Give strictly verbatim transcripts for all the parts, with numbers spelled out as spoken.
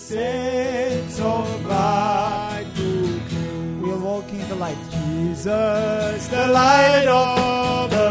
saints of light who came. We're walking in the light. Jesus, the light of the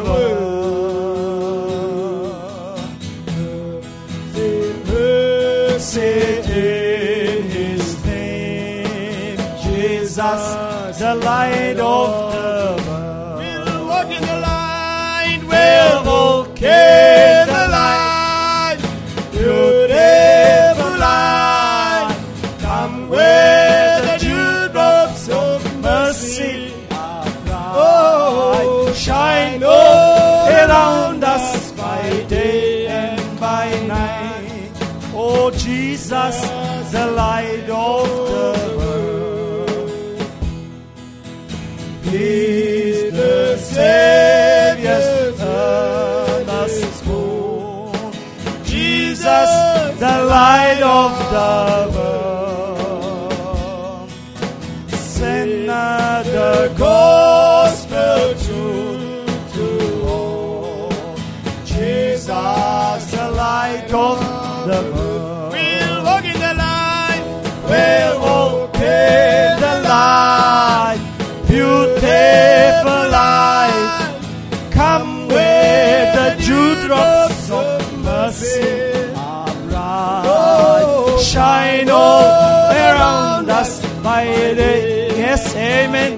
world. Mercy in His name. Jesus, the light of the world. We'll walk in the light. We'll walk in the light. Beautiful light. Come where the dewdrops of mercy are bright. Oh, shine all around us by day and by night. Oh, Jesus, the light of the world. He's the Savior's earnest born. Jesus, the light of the world. Send the gospel truth to all. Jesus, the light of the world. We'll walk in the light. We'll walk in the light. Beautiful light. Come where the dewdrops of mercy are bright. Shine all around us by day. Yes, amen.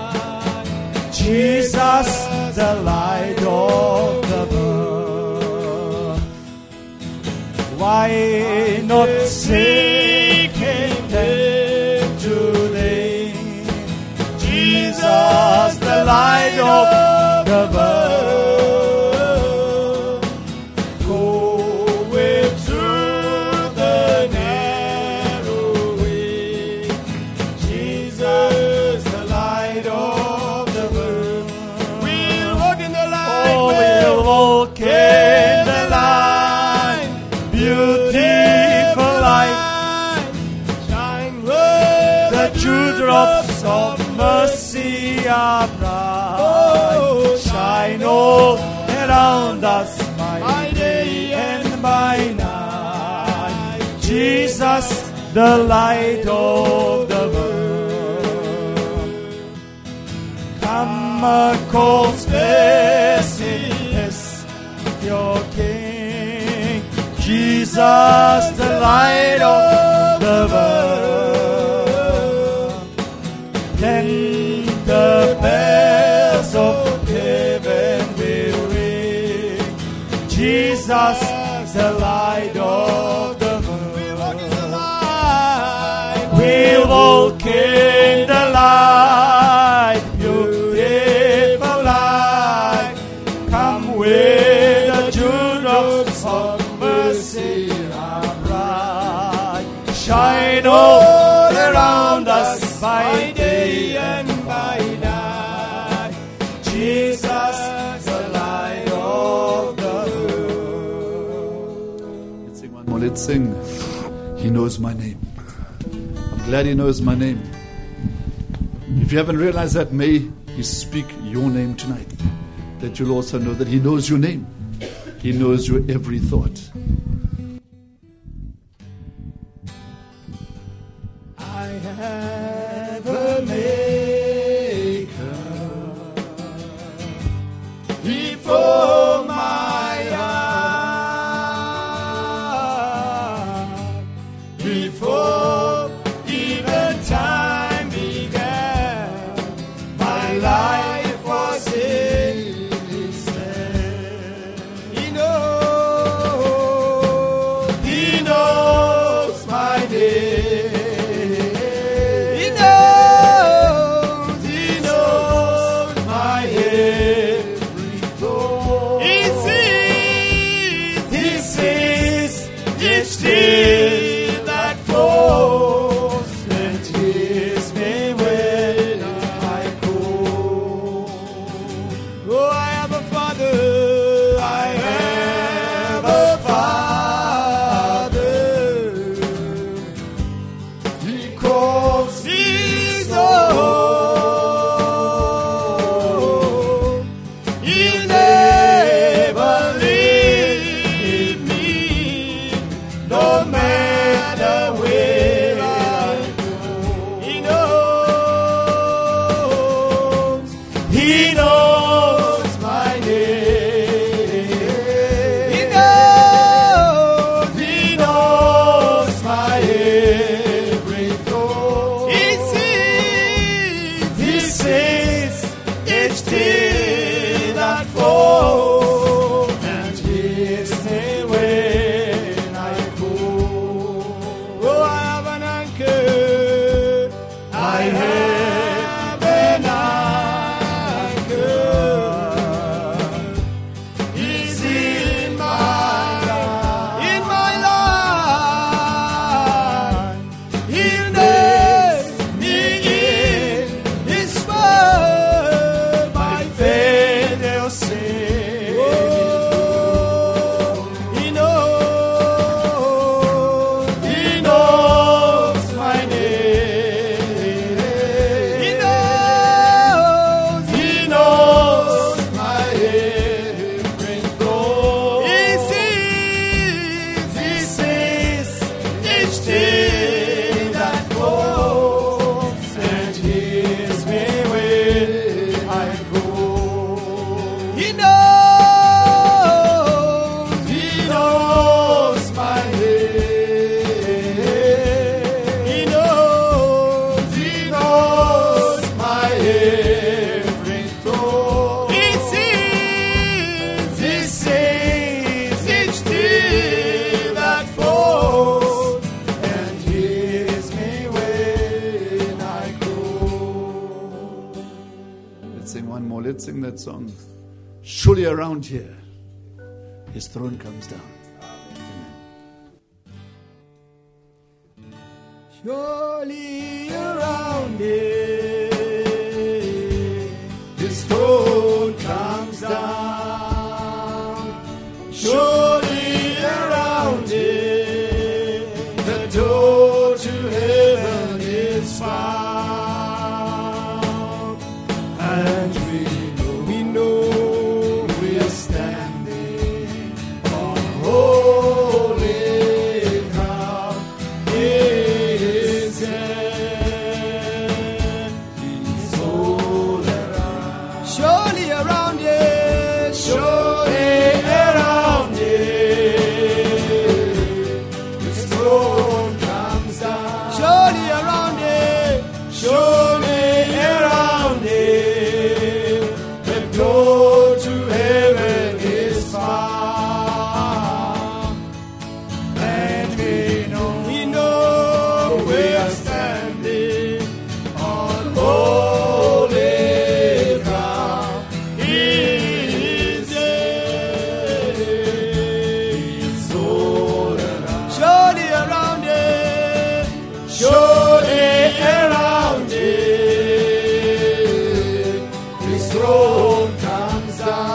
Jesus, the light of the world. Why not seek Him today? Jesus, the light of the world. Go with through the narrow way. Jesus, the light of the world. We'll walk in the light. Oh, we'll walk in the light. Beautiful light. Shine where The dewdrops of mercy are bright. Oh, shine all around us by by day and by night. Jesus, the light of the world. Come, cause this is your King. Jesus, the light of the world. Then the bells of heaven will ring. Jesus, the light of the world. We'll walk in the light. Beautiful light. Come where the dewdrops of mercy are bright. Shine all around us by day and by night. Jesus, the light of the world. Let's sing one more. Let's sing. He knows my name. I'm glad He knows my name. If you haven't realized that, may He speak your name tonight. That you'll also know that He knows your name. He knows your every thought. I have a maker before my eyes, before even time began. My life was in His hand. He knows, He knows my name. He knows, He knows my every thought. He sees, He sees each tear that falls and hears me when I call. Oh, I have a Father, I have a Father. He calls His own. He'll never leave me, no matter sing that song. Surely around here, his throne comes down. Surely around here, his throne comes down. Surely around here, the door to heaven is found. And we know, we know we are standing on holy ground. His hand is all around. Surely around here, surely around here, his throne comes down. Surely around here, surely around here, the door to heaven is found. And we know, we know we are standing on holy ground. His hand is all around. Surely around here, surely around here, his throne comes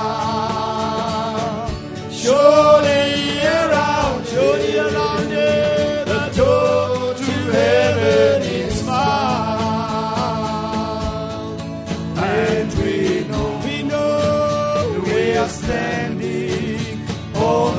down. Surely around, surely around here, the door to heaven is found. And we know, we know we are standing on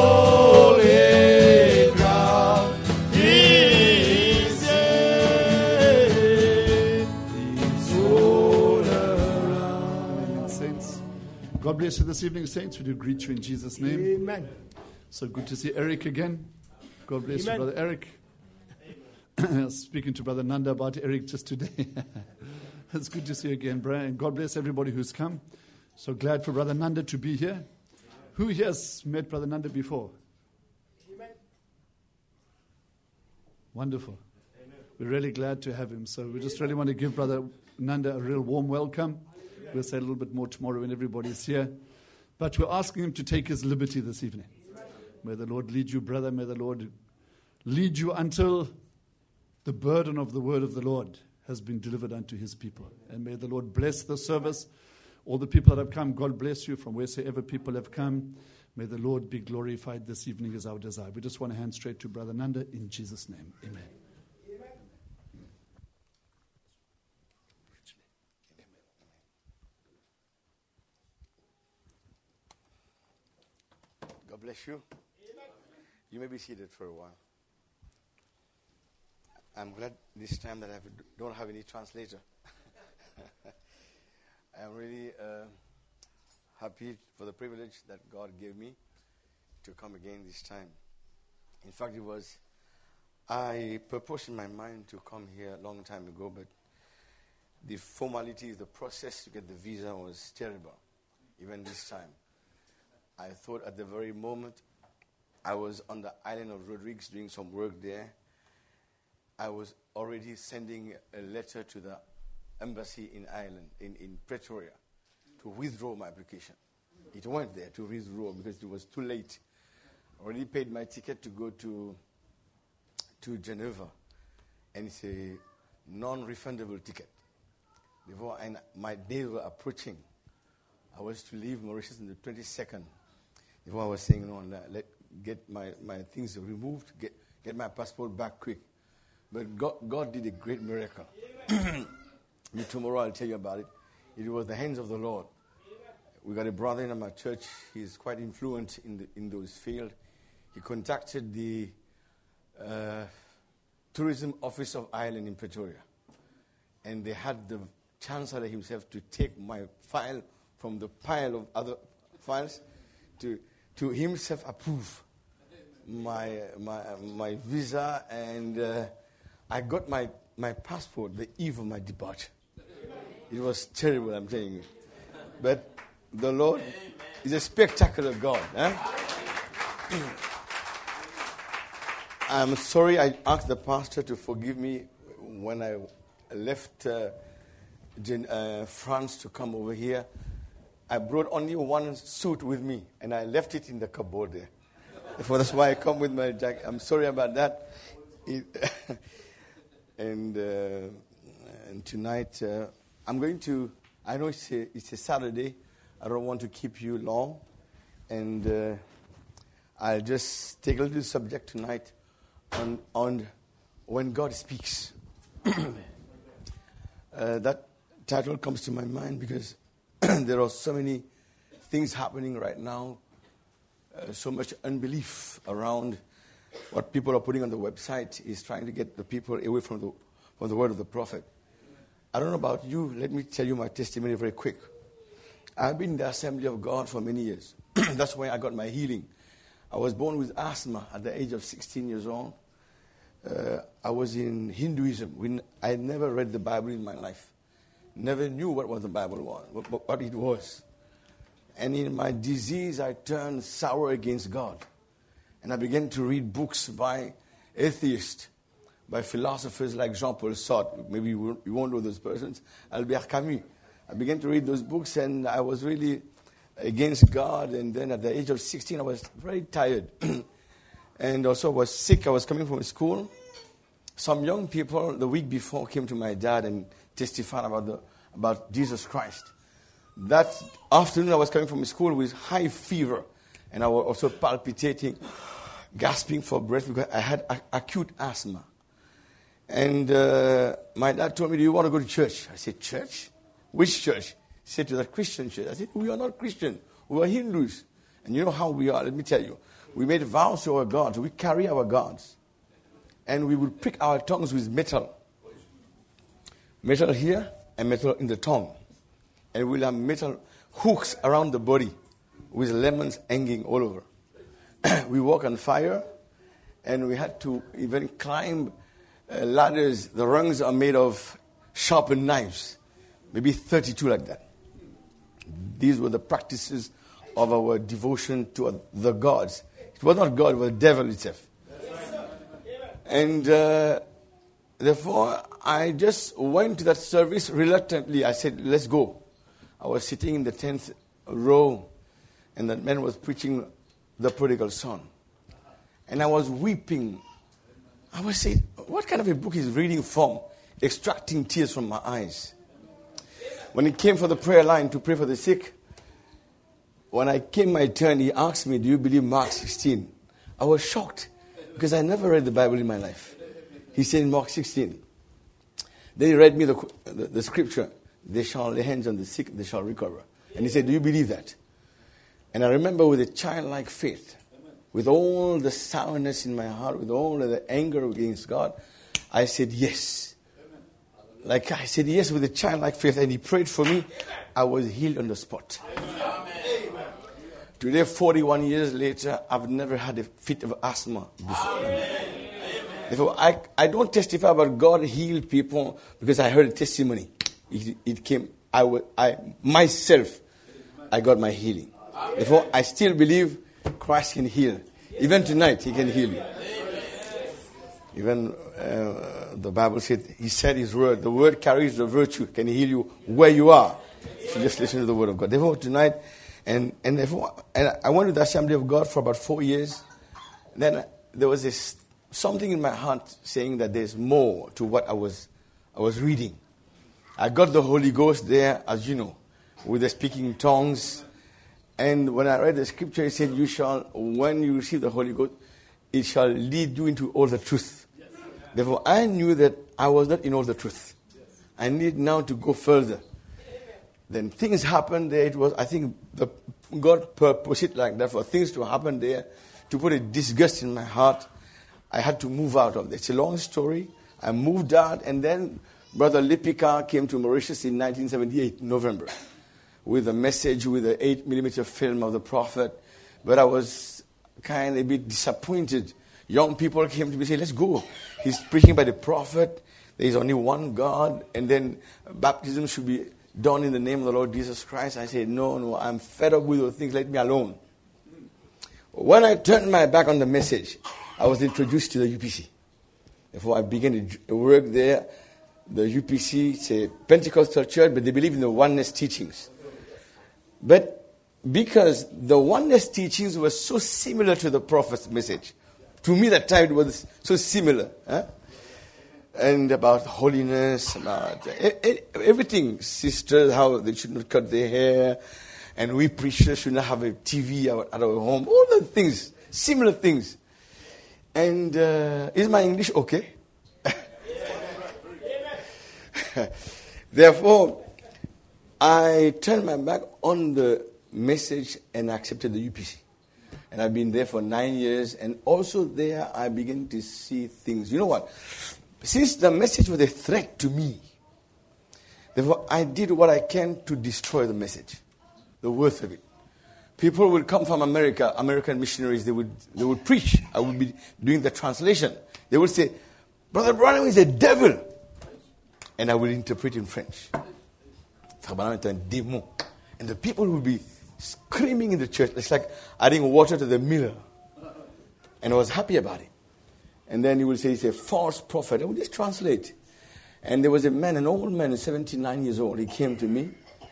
holy ground. His hand is all around. Saints, God bless you this evening, saints. We do greet you in Jesus' name. Amen. So good to see Eric again. God bless Amen. you, Brother Eric. I was speaking to Brother Nanda about Eric just today. It's good to see you again, brother. And God bless everybody who's come. So glad for Brother Nanda to be here. Who here has met Brother Nanda before? Amen. Wonderful. We're really glad to have him. So we just really want to give Brother Nanda a real warm welcome. We'll say a little bit more tomorrow when everybody's here. But we're asking him to take his liberty this evening. May the Lord lead you, brother. May the Lord lead you until the burden of the word of the Lord has been delivered unto his people. And may the Lord bless the service. All the people that have come, God bless you from wheresoever people have come. May the Lord be glorified this evening is our desire. We just want to hand straight to Brother Nanda in Jesus' name. Amen. God bless you. You may be seated for a while. I'm glad this time that I don't have any translator. I'm really uh, happy for the privilege that God gave me to come again this time. In fact, it was, I purposed in my mind to come here a long time ago, but the formalities, the process to get the visa was terrible, even this time. I thought at the very moment I was on the island of Rodrigues doing some work there, I was already sending a letter to the embassy in Ireland, in, in Pretoria, to withdraw my application. It went there to withdraw because it was too late. I already paid my ticket to go to to Geneva, and it's a non-refundable ticket. Before and my days were approaching, I was to leave Mauritius on the twenty-second. Before I was saying, no, let get my, my things removed, get get my passport back quick. But God, God did a great miracle. Tomorrow I'll tell you about it. It was the hands of the Lord. We got a brother in my church. He's quite influent in the, in those fields. He contacted the uh, tourism office of Ireland in Pretoria, and they had the chancellor himself to take my file from the pile of other files to to himself approve my my my visa, and uh, I got my my passport the eve of my departure. It was terrible, I'm telling you, but the Lord is a spectacular God. Eh? I'm sorry I asked the pastor to forgive me when I left uh, Gen- uh, France to come over here. I brought only one suit with me, and I left it in the cupboard there. Therefore, that's why I come with my jacket. I'm sorry about that. It and, uh, and tonight, uh, I'm going to, I know it's a, it's a Saturday. I don't want to keep you long. And uh, I'll just take a little subject tonight on, on when God speaks. uh, that title comes to my mind because there are so many things happening right now, uh, so much unbelief around what people are putting on the website is trying to get the people away from the, from the word of the prophet. I don't know about you. Let me tell you my testimony very quick. I've been in the Assembly of God for many years. That's where I got my healing. I was born with asthma at the age of sixteen years old. Uh, I was in Hinduism. When I had never read the Bible in my life. Never knew what was the Bible was, what, what it was. And in my disease, I turned sour against God. And I began to read books by atheists, by philosophers like Jean-Paul Sartre. Maybe you won't know those persons. Albert Camus. I began to read those books, and I was really against God. And then at the age of sixteen, I was very tired. And also I was sick. I was coming from school. Some young people the week before came to my dad and testified about the about Jesus Christ. That afternoon, I was coming from school with high fever. And I was also palpitating, gasping for breath because I had a- acute asthma. And uh, my dad told me, do you want to go to church? I said, church? Which church? He said, to that Christian church. I said, we are not Christian. We are Hindus. And you know how we are. Let me tell you. We made vows to our gods. We carry our gods. And we would prick our tongues with metal. Metal here and metal in the tongue. And we'll have metal hooks around the body with lemons hanging all over. We walk on fire. And we had to even climb uh, ladders. The rungs are made of sharpened knives. Maybe thirty-two like that. These were the practices of our devotion to the gods. It was not God, it was the devil itself. And uh, therefore, I just went to that service reluctantly. I said, let's go. I was sitting in the tenth row, and that man was preaching the prodigal son. And I was weeping. I was saying, what kind of a book is reading from? Extracting tears from my eyes. When it came for the prayer line to pray for the sick, when I came my turn, he asked me, do you believe Mark sixteen? I was shocked because I never read the Bible in my life. He said in Mark sixteen. Then he read me the, the, the scripture. They shall lay hands on the sick, they shall recover. And he said, do you believe that? And I remember with a childlike faith, with all the sourness in my heart, with all the anger against God, I said yes. Like I said yes with a childlike faith, and he prayed for me. I was healed on the spot. Today, forty-one years later, I've never had a fit of asthma before. Therefore, I, I don't testify about God healed people because I heard a testimony. It, it came, I, was, I myself, I got my healing. Therefore, I still believe Christ can heal. Even tonight, he can heal you. Even uh, the Bible said, he said his word. The word carries the virtue, can heal you where you are. So just listen to the word of God. Therefore, tonight, and and, therefore, and I went to the Assembly of God for about four years. Then there was this something in my heart saying that there's more to what I was I was reading. I got the Holy Ghost there, as you know, with the speaking tongues. And when I read the scripture, it said, you shall, when you receive the Holy Ghost, it shall lead you into all the truth. Yes. Therefore, I knew that I was not in all the truth. Yes. I need now to go further. Amen. Then things happened there. It was, I think, the, God purposed it like that for things to happen there, to put a disgust in my heart. I had to move out of it. It's a long story. I moved out, and then Brother Lipika came to Mauritius in nineteen seventy-eight, November, with a message with an eight millimeter film of the prophet. But I was kind of a bit disappointed. Young people came to me and said, let's go. He's preaching by the prophet. There is only one God. And then baptism should be done in the name of the Lord Jesus Christ. I said, no, no, I'm fed up with those things. Let me alone. When I turned my back on the message, I was introduced to the U P C. Therefore, I began to work there. The U P C, it's a Pentecostal church, but they believe in the oneness teachings. But because the oneness teachings were so similar to the prophet's message, to me that time it was so similar. Huh? And about holiness, about everything. Sisters, how they should not cut their hair. And we preachers should not have a T V at our home. All the things, similar things. And uh, is my English okay? Therefore, I turned my back on the message and accepted the U P C. And I've been there for nine years. And also there I began to see things. You know what? Since the message was a threat to me, therefore I did what I can to destroy the message, the worth of it. People would come from America, American missionaries, they would they would preach. I would be doing the translation. They would say, Brother Branham is a devil. And I will interpret in French. And the people would be screaming in the church. It's like adding water to the mirror. And I was happy about it. And then he would say, he's a false prophet. I would just translate. And there was a man, an old man, seventy-nine years old. He came to me.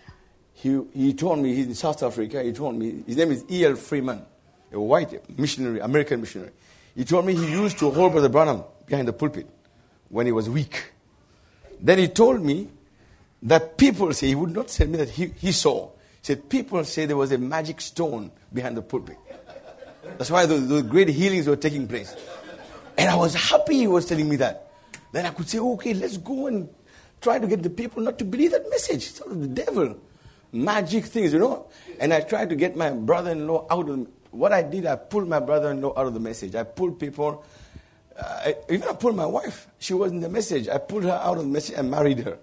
He he told me, he's in South Africa. He told me, his name is E L Freeman, a white missionary, American missionary. He told me he used to hold Brother Branham behind the pulpit when he was weak. Then he told me that people say, he would not tell me that he, he saw. He said, people say there was a magic stone behind the pulpit. That's why those, those great healings were taking place. And I was happy he was telling me that. Then I could say, okay, let's go and try to get the people not to believe that message. It's of the devil. Magic things, you know. And I tried to get my brother-in-law out of, what I did, I pulled my brother-in-law out of the message. I pulled people, uh, I, even I pulled my wife. She was in the message. I pulled her out of the message and married her.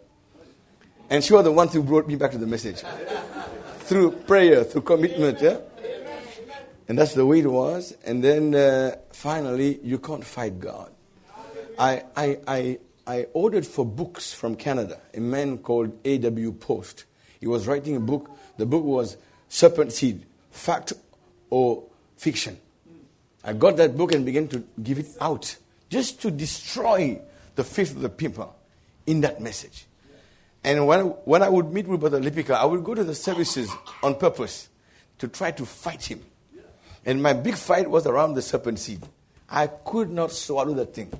And she was the one who brought me back to the message. Through prayer, through commitment, yeah. And that's the way it was. And then uh, finally, you can't fight God. I, I, I, I ordered for books from Canada, a man called A W Post. He was writing a book. The book was Serpent Seed, Fact or Fiction. I got that book and began to give it out just to destroy the faith of the people in that message. And when, when I would meet with Brother Lipika, I would go to the services on purpose to try to fight him. And my big fight was around the serpent seed. I could not swallow that thing.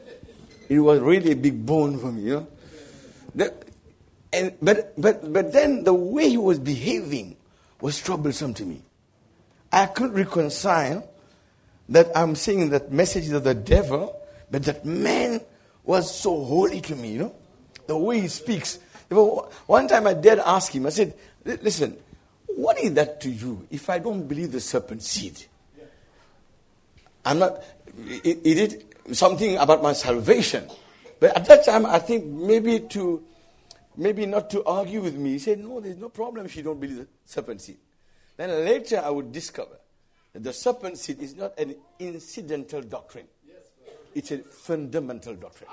It was really a big bone for me, you know. The, and but but but then the way he was behaving was troublesome to me. I couldn't reconcile that I'm saying that message of the devil, but that man was so holy to me, you know. The way he speaks. One time I dared ask him, I said, listen, what is that to you if I don't believe the serpent seed? I'm not, it, it is something about my salvation. But at that time, I think maybe to, maybe not to argue with me. He said, no, there's no problem if you don't believe the serpent seed. Then later I would discover that the serpent seed is not an incidental doctrine. It's a fundamental doctrine.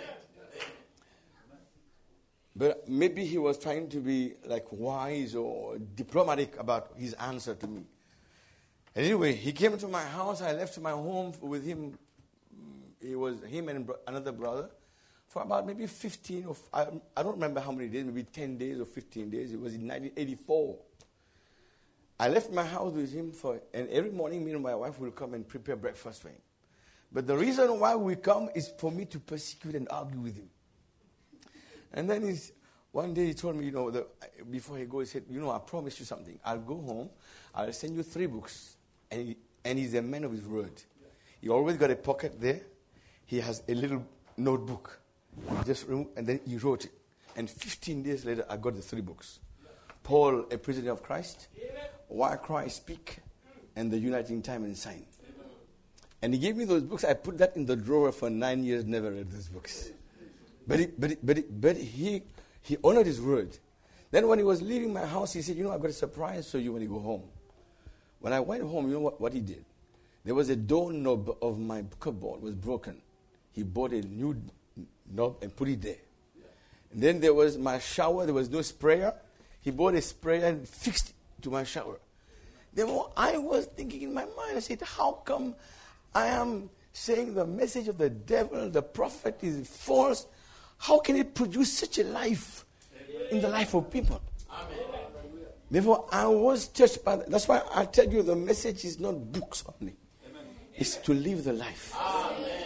But maybe he was trying to be like wise or diplomatic about his answer to me. And anyway, he came to my house. I left my home with him. It was him and another brother for about maybe fifteen or I, I don't remember how many days, maybe ten days or fifteen days. It was in nineteen eighty-four. I left my house with him for, and every morning me and my wife will come and prepare breakfast for him. But the reason why we come is for me to persecute and argue with him. And then he's, one day he told me, you know, the, before he goes, he said, you know, I promised you something. I'll go home, I'll send you three books. And, he, and he's a man of his word. He always got a pocket there. He has a little notebook. He just removed, and then he wrote it. And fifteen days later, I got the three books. Paul, a prisoner of Christ, Why Christ Speak, and The Uniting Time and Sign. And he gave me those books. I put that in the drawer for nine years, never read those books. But he, but he, but he, but he, he honored his word. Then when he was leaving my house, he said, you know, I've got a surprise for you when you go home. When I went home, you know what, what he did? There was a doorknob of my cupboard was broken. He bought a new knob and put it there. And then there was my shower. There was no sprayer. He bought a sprayer and fixed it to my shower. Then I was thinking in my mind, I said, how come I am saying the message of the devil, the prophet is false? How can it produce such a life in the life of people? Amen. Therefore, I was touched by that. That's why I tell you the message is not books only. Amen. It's to live the life. Amen.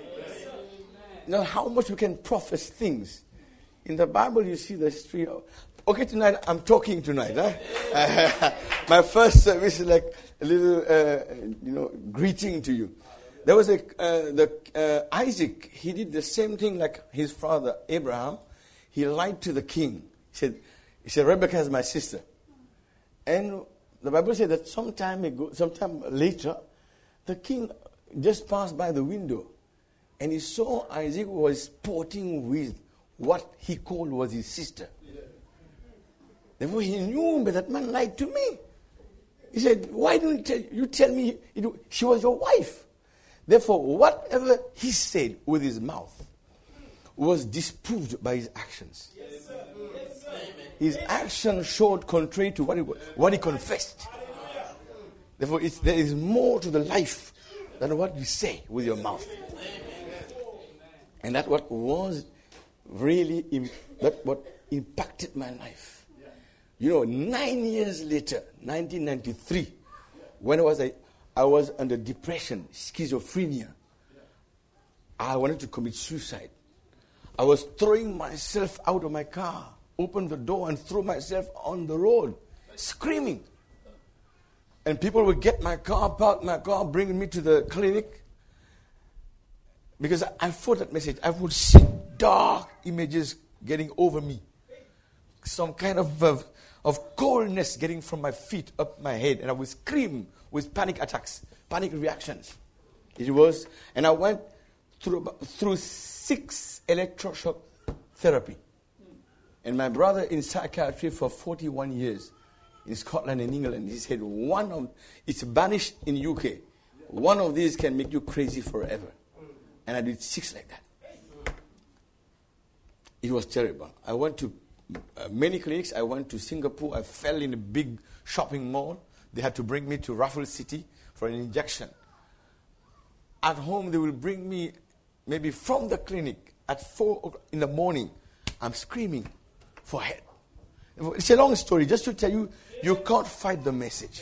Now, how much we can profess things. In the Bible, you see the history of... Okay, tonight, I'm talking tonight. Huh? Uh, my first service is like a little, uh, you know, greeting to you. There was a, uh, the uh, Isaac, he did the same thing like his father, Abraham. He lied to the king. He said, he said, Rebecca is my sister. And the Bible said that sometime ago, sometime later, the king just passed by the window. And he saw Isaac was sporting with what he called was his sister. Yeah. Therefore, he knew, but that man lied to me. He said, why don't you tell, you tell me it, she was your wife? Therefore, whatever he said with his mouth was disproved by his actions. Yes, sir. Yes, sir. His actions showed contrary to what he, what he confessed. Therefore, it's, there is more to the life than what you say with your mouth. And that's what was really, im- that what impacted my life. You know, nine years later, nineteen ninety-three, when I was a, I was under depression, schizophrenia, I wanted to commit suicide. I was throwing myself out of my car, open the door and throw myself on the road, screaming. And people would get my car, park my car, bring me to the clinic. Because I, I thought that message, I would see dark images getting over me. Some kind of, of, of coldness getting from my feet up my head. And I would scream with panic attacks, panic reactions. It was, and I went through, through six electroshock therapy. And my brother in psychiatry for forty-one years in Scotland and England, he said, one of, it's banished in U K. One of these can make you crazy forever. And I did six like that. It was terrible. I went to uh, many clinics. I went to Singapore. I fell in a big shopping mall. They had to bring me to Raffles City for an injection. At home, they will bring me maybe from the clinic at four o'clock in the morning. I'm screaming for help. It's a long story. Just to tell you, you can't fight the message.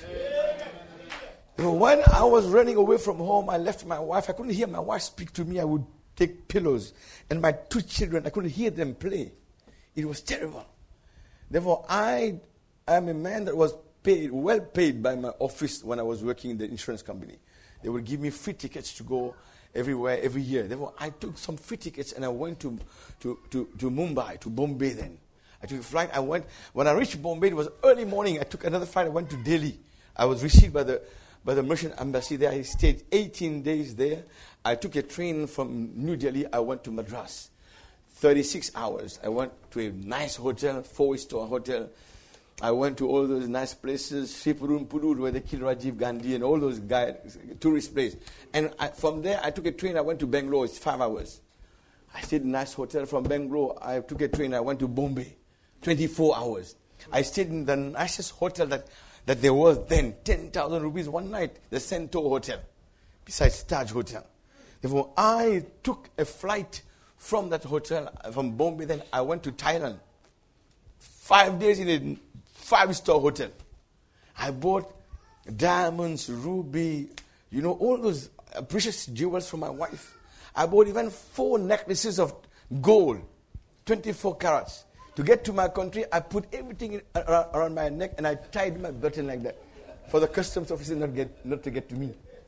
You know, when I was running away from home, I left my wife. I couldn't hear my wife speak to me. I would take pillows. And my two children, I couldn't hear them play. It was terrible. Therefore, I am a man that was paid, well paid by my office when I was working in the insurance company. They would give me free tickets to go everywhere, every year. Therefore, I took some free tickets and I went to, to, to, to Mumbai, to Bombay then. I took a flight. I went, when I reached Bombay, it was early morning. I took another flight. I went to Delhi. I was received by the by the Russian embassy there. I stayed eighteen days there. I took a train from New Delhi. I went to Madras. thirty-six hours. I went to a nice hotel, four-star hotel. I went to all those nice places, Shipurum Pudur, where they killed Rajiv Gandhi and all those guys, tourist places. And I, from there, I took a train. I went to Bangalore. It's five hours. I stayed in a nice hotel. From Bangalore, I took a train. I went to Bombay. twenty-four hours. I stayed in the nicest hotel that that there was then, ten thousand rupees one night, the Centaur Hotel, besides Taj Hotel. Therefore, I took a flight from that hotel, from Bombay, then I went to Thailand. Five days in a five-star hotel. I bought diamonds, ruby, you know, all those precious jewels for my wife. I bought even four necklaces of gold, twenty-four carats. To get to my country, I put everything in, around, around my neck and I tied my button like that for the customs officer not get not to get to me.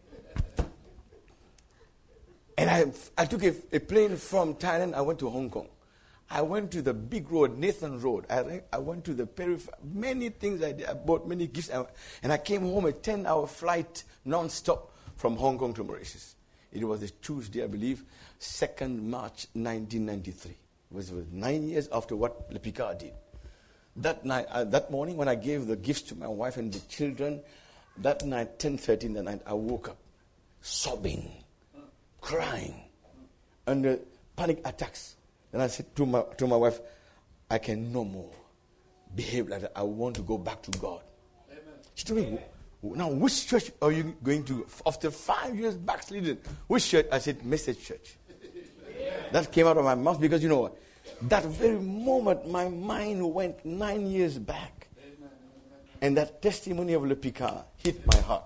And I I took a, a plane from Thailand. I went to Hong Kong. I went to the big road, Nathan Road. I I went to the periphery. Many things I did. I bought many gifts, and I came home a ten-hour flight non-stop from Hong Kong to Mauritius. It was a Tuesday, I believe, second March nineteen ninety-three. It was, was nine years after what Le Picard did. That night, uh, that morning, when I gave the gifts to my wife and the children, that night, ten thirty in the night, I woke up, sobbing, crying, under panic attacks. And I said to my to my wife, I can no more behave like that. I want to go back to God. Amen. She told me, now which church are you going to? After five years backslidden, which church? I said, Message Church. That came out of my mouth because, you know what? That very moment, my mind went nine years back. And that testimony of Le Picard hit my heart.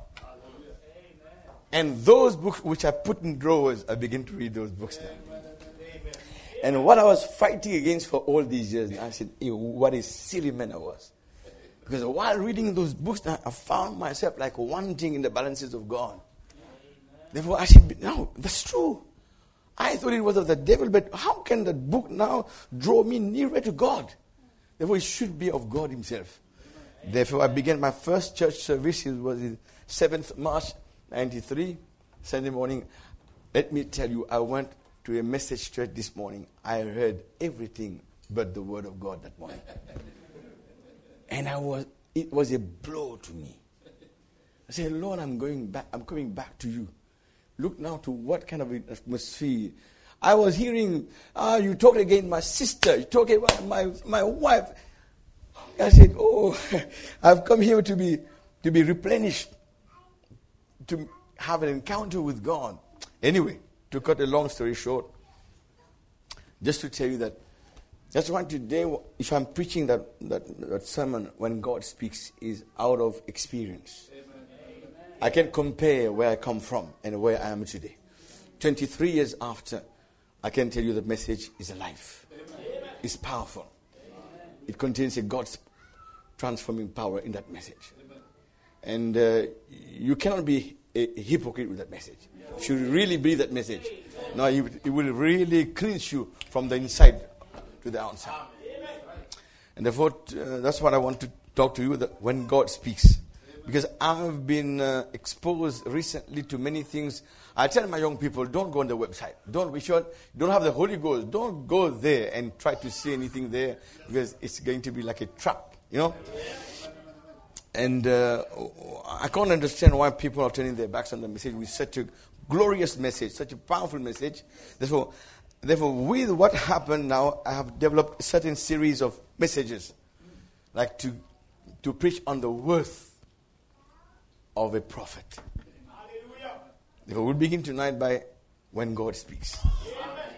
And those books which I put in drawers, I begin to read those books now. And what I was fighting against for all these years, I said, "Ew, what a silly man I was." Because while reading those books, I found myself like wanting in the balances of God. Therefore, I said, no, that's true. I thought it was of the devil, but how can that book now draw me nearer to God? Therefore, it should be of God himself. Therefore, I began my first church service. It was the seventh of March, ninety-three, Sunday morning. Let me tell you, I went to a message church this morning. I heard everything but the word of God that morning. And I was, it was a blow to me. I said, Lord, I'm going back, I'm coming back to you. Look now to what kind of atmosphere. I was hearing, ah, you talk against my sister, you talk about my, my wife. I said, oh, I've come here to be, to be replenished, to have an encounter with God. Anyway, to cut a long story short, just to tell you that, that's why today, if I'm preaching that, that, that sermon, when God speaks, is out of experience. Amen. I can compare where I come from and where I am today. twenty-three years after, I can tell you the message is alive. Amen. It's powerful. Amen. It contains a God's transforming power in that message. Amen. And uh, you cannot be a, a hypocrite with that message. If you really believe that message, no, it, it will really cleanse you from the inside to the outside. And therefore, uh, that's what I want to talk to you that when God speaks. Because I've been uh, exposed recently to many things. I tell my young people, don't go on the website. Don't be sure, don't have the Holy Ghost. Don't go there and try to see anything there, because it's going to be like a trap, you know. And uh, I can't understand why people are turning their backs on the message with such a glorious message, such a powerful message. Therefore, Therefore, with what happened now, I have developed a certain series of messages, like to to preach on the worth of a prophet. Hallelujah. Therefore, we'll begin tonight by when God speaks. Amen.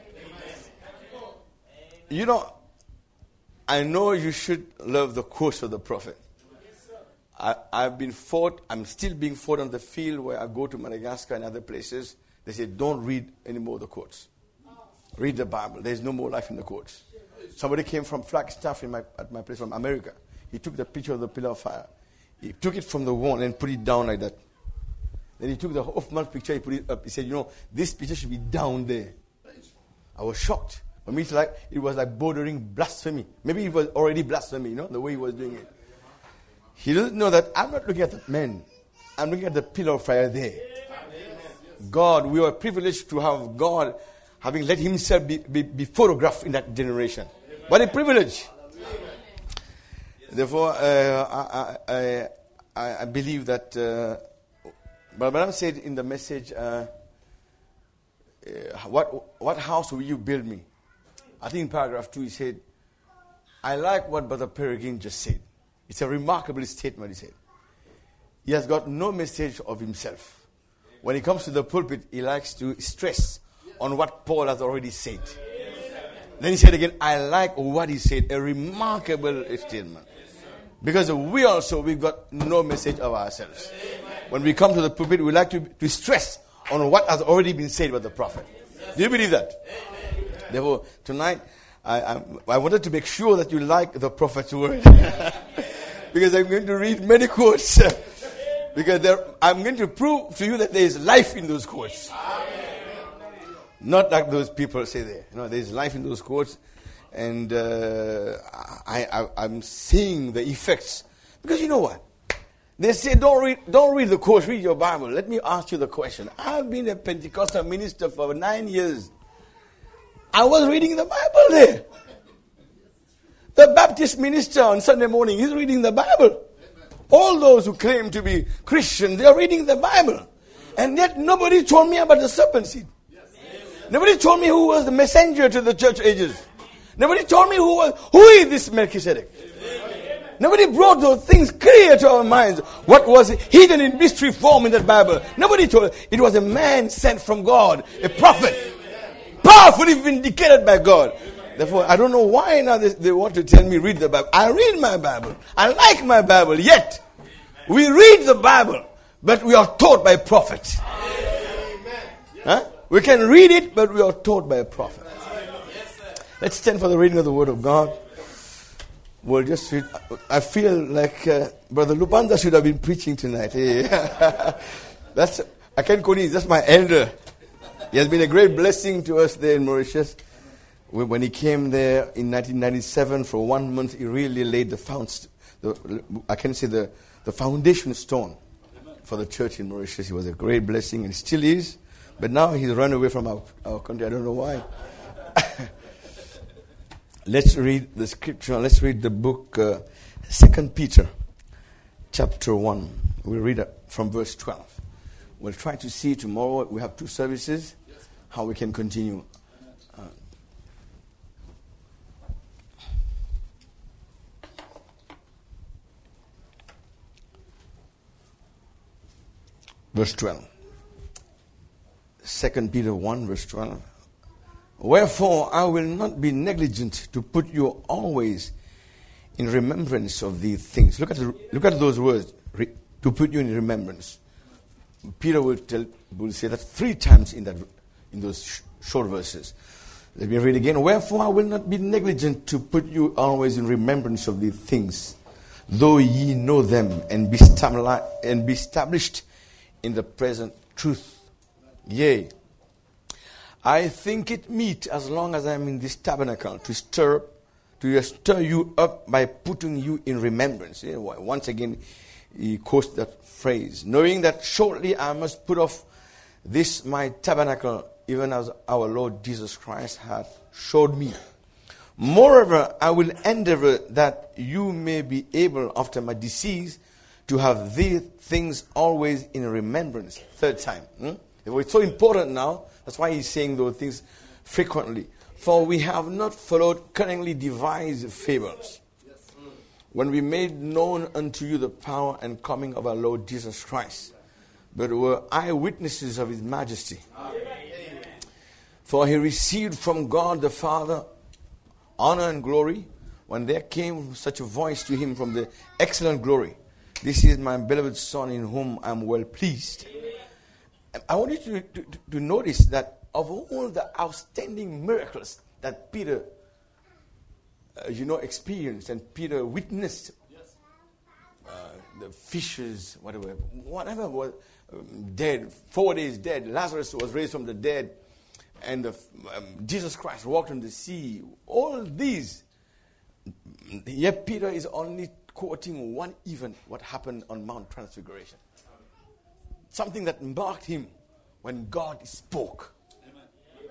You know, I know you should love the quotes of the prophet. I, I've been fought, I'm still being fought on the field where I go to Madagascar and other places. They say, don't read any more of the quotes. Read the Bible. There's no more life in the quotes. Somebody came from Flagstaff in my, at my place from America. He took the picture of the pillar of fire. He took it from the wall and put it down like that. Then he took the Hoffman picture, he put it up. He said, you know, this picture should be down there. I was shocked. For me, it's like, it was like bordering blasphemy. Maybe it was already blasphemy, you know, the way he was doing it. He doesn't know that I'm not looking at the man. I'm looking at the pillar of fire there. God, we are privileged to have God having let himself be, be, be photographed in that generation. Amen. What a privilege. Yes. Therefore, uh, I, I, I believe that, uh, Brother said in the message, uh, uh, what, what house will you build me? I think in paragraph two he said, I like what Brother Peregrine just said. It's a remarkable statement he said. He has got no message of himself. When he comes to the pulpit, he likes to stress on what Paul has already said. Then he said again, I like what he said. A remarkable statement. Because we also, we've got no message of ourselves. When we come to the pulpit, we like to, to stress on what has already been said by the prophet. Do you believe that? Therefore, tonight, I, I, I wanted to make sure that you like the prophet's word. Because I'm going to read many quotes. Because there, I'm going to prove to you that there is life in those quotes. Not like those people say there. You know, there's life in those quotes. And uh, I, I, I'm seeing the effects. Because you know what? They say, don't read, don't read the quotes, read your Bible. Let me ask you the question. I've been a Pentecostal minister for nine years. I was reading the Bible there. The Baptist minister on Sunday morning, he's reading the Bible. All those who claim to be Christian, they are reading the Bible. And yet nobody told me about the serpent seed. Nobody told me who was the messenger to the church ages. Nobody told me who was, who is this Melchizedek. Amen. Nobody brought those things clear to our minds. What was hidden in mystery form in that Bible. Nobody told us. It was a man sent from God, a prophet, powerfully vindicated by God. Therefore, I don't know why now they, they want to tell me read the Bible. I read my Bible. I like my Bible. Yet, We read the Bible, but we are taught by prophets. Huh? We can read it, but we are taught by a prophet. Let's stand for the reading of the Word of God. We'll just read. I feel like uh, Brother Lupanda should have been preaching tonight. That's I can't call him. That's my elder. He has been a great blessing to us there in Mauritius. When he came there in nineteen ninety-seven for one month, he really laid the found, the, I can say the, the foundation stone for the church in Mauritius. He was a great blessing and still is. But now he's run away from our, our country. I don't know why. Let's read the scripture. Let's read the book, uh, Second Peter, chapter one. We'll read it from verse twelve. We'll try to see tomorrow. We have two services. How we can continue. Uh, verse twelve. Second Peter one, verse twelve. Wherefore I will not be negligent to put you always in remembrance of these things. Look at the, look at those words. Re, to put you in remembrance. Peter will tell will say that three times in that in those sh- short verses. Let me read again. Wherefore I will not be negligent to put you always in remembrance of these things, though ye know them and be stabli- and be established in the present truth. Yea, I think it meet, as long as I am in this tabernacle, to stir up, to stir you up by putting you in remembrance. Yeah, once again, he quotes that phrase. Knowing that shortly I must put off this my tabernacle, even as our Lord Jesus Christ hath showed me. Moreover, I will endeavor that you may be able, after my decease, to have these things always in remembrance. Third time. Hmm? It's so important now. That's why he's saying those things frequently. For we have not followed cunningly devised fables, when we made known unto you the power and coming of our Lord Jesus Christ, but were eyewitnesses of his majesty. Amen. For he received from God the Father honor and glory, when there came such a voice to him from the excellent glory. This is my beloved Son, in whom I am well pleased. I want you to, to, to notice that of all the outstanding miracles that Peter, uh, you know, experienced and Peter witnessed, yes. uh, the fishes, whatever, whatever was um, dead, four days dead, Lazarus was raised from the dead, and the, um, Jesus Christ walked on the sea. All these, yet Peter is only quoting one event, what happened on Mount Transfiguration. Something that marked him when God spoke. Amen.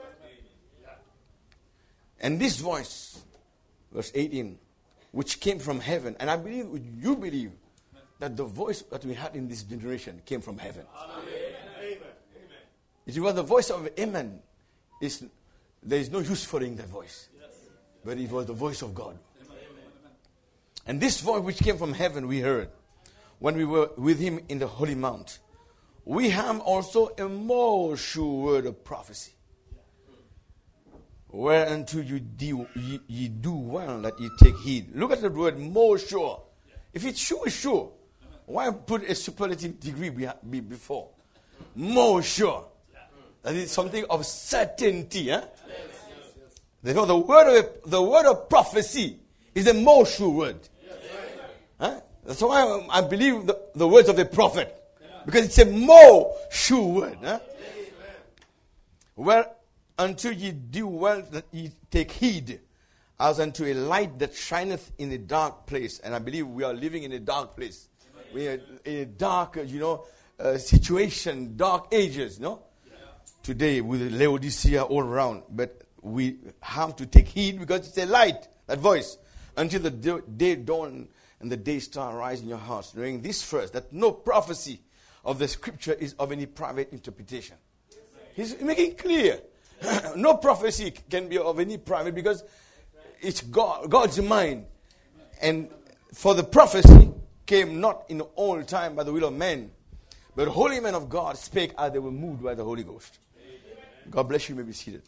And this voice, verse eighteen, which came from heaven, and I believe, you believe, that the voice that we had in this generation came from heaven. Amen. It was the voice of Amen. It's, there is no use for hearing that voice. Yes. But it was the voice of God. Amen. And this voice which came from heaven we heard when we were with him in the Holy Mount. We have also a more sure word of prophecy, whereunto you do, ye, ye do well that ye take heed. Look at the word more sure. If it's sure, it's sure. Why put a superlative degree be, be before? More sure. That is something of certainty. Huh? Therefore, the word of the word of prophecy is a more sure word. Huh? That's why I believe the, the words of the prophet. Because it's a more sure word. Huh? Where until ye do well that ye take heed, as unto a light that shineth in a dark place. And I believe we are living in a dark place. We are in a dark, you know, uh, situation, dark ages, no? Yeah. Today with Laodicea all around. But we have to take heed because it's a light, that voice, until the day dawn and the day star rise in your hearts. Knowing this first, that no prophecy of the scripture is of any private interpretation. He's making clear. No prophecy can be of any private because it's God, God's mind. And for the prophecy came not in old time by the will of men, but holy men of God spake as they were moved by the Holy Ghost. God bless you. You may be seated.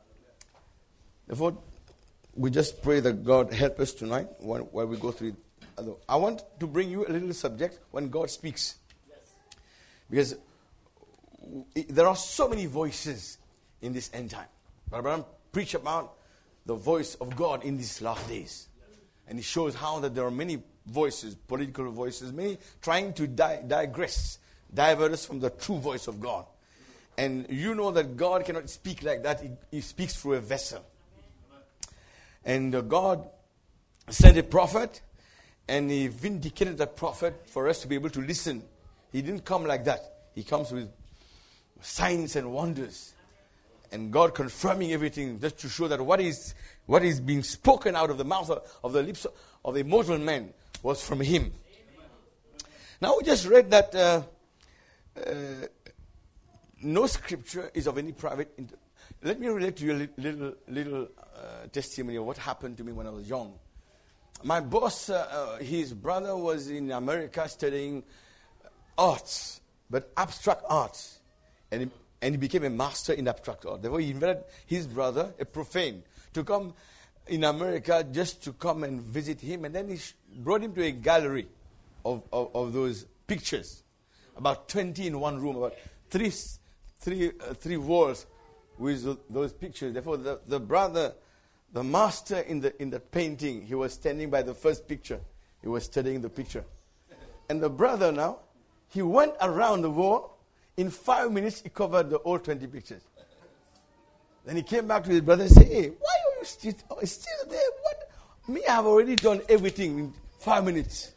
Therefore, we just pray that God help us tonight while, while we go through I want to bring you a little subject when God speaks. Because there are so many voices in this end time. But Abraham preached about the voice of God in these last days. And he shows how that there are many voices, political voices, many trying to di- digress, divert us from the true voice of God. And you know that God cannot speak like that. He, he speaks through a vessel. And uh, God sent a prophet, and he vindicated that prophet for us to be able to listen. He didn't come like that. He comes with signs and wonders. And God confirming everything just to show that what is what is being spoken out of the mouth of, of the lips of the immortal man was from him. Amen. Now we just read that uh, uh, no scripture is of any private. Inter- Let me relate to you a li- little little uh, testimony of what happened to me when I was young. My boss, uh, uh, his brother was in America studying arts, but abstract arts, and he, and he became a master in abstract art. Therefore, he invited his brother, a profane, to come in America just to come and visit him, and then he sh- brought him to a gallery of, of, of those pictures, about twenty in one room, about three three uh, three walls with th- those pictures. Therefore, the, the brother, the master in the in the painting, he was standing by the first picture. He was studying the picture, and the brother now, he went around the wall. In five minutes, he covered the all twenty pictures. Then he came back to his brother and said, "Hey, why are you still, oh, still there? What? Me, I have already done everything in five minutes."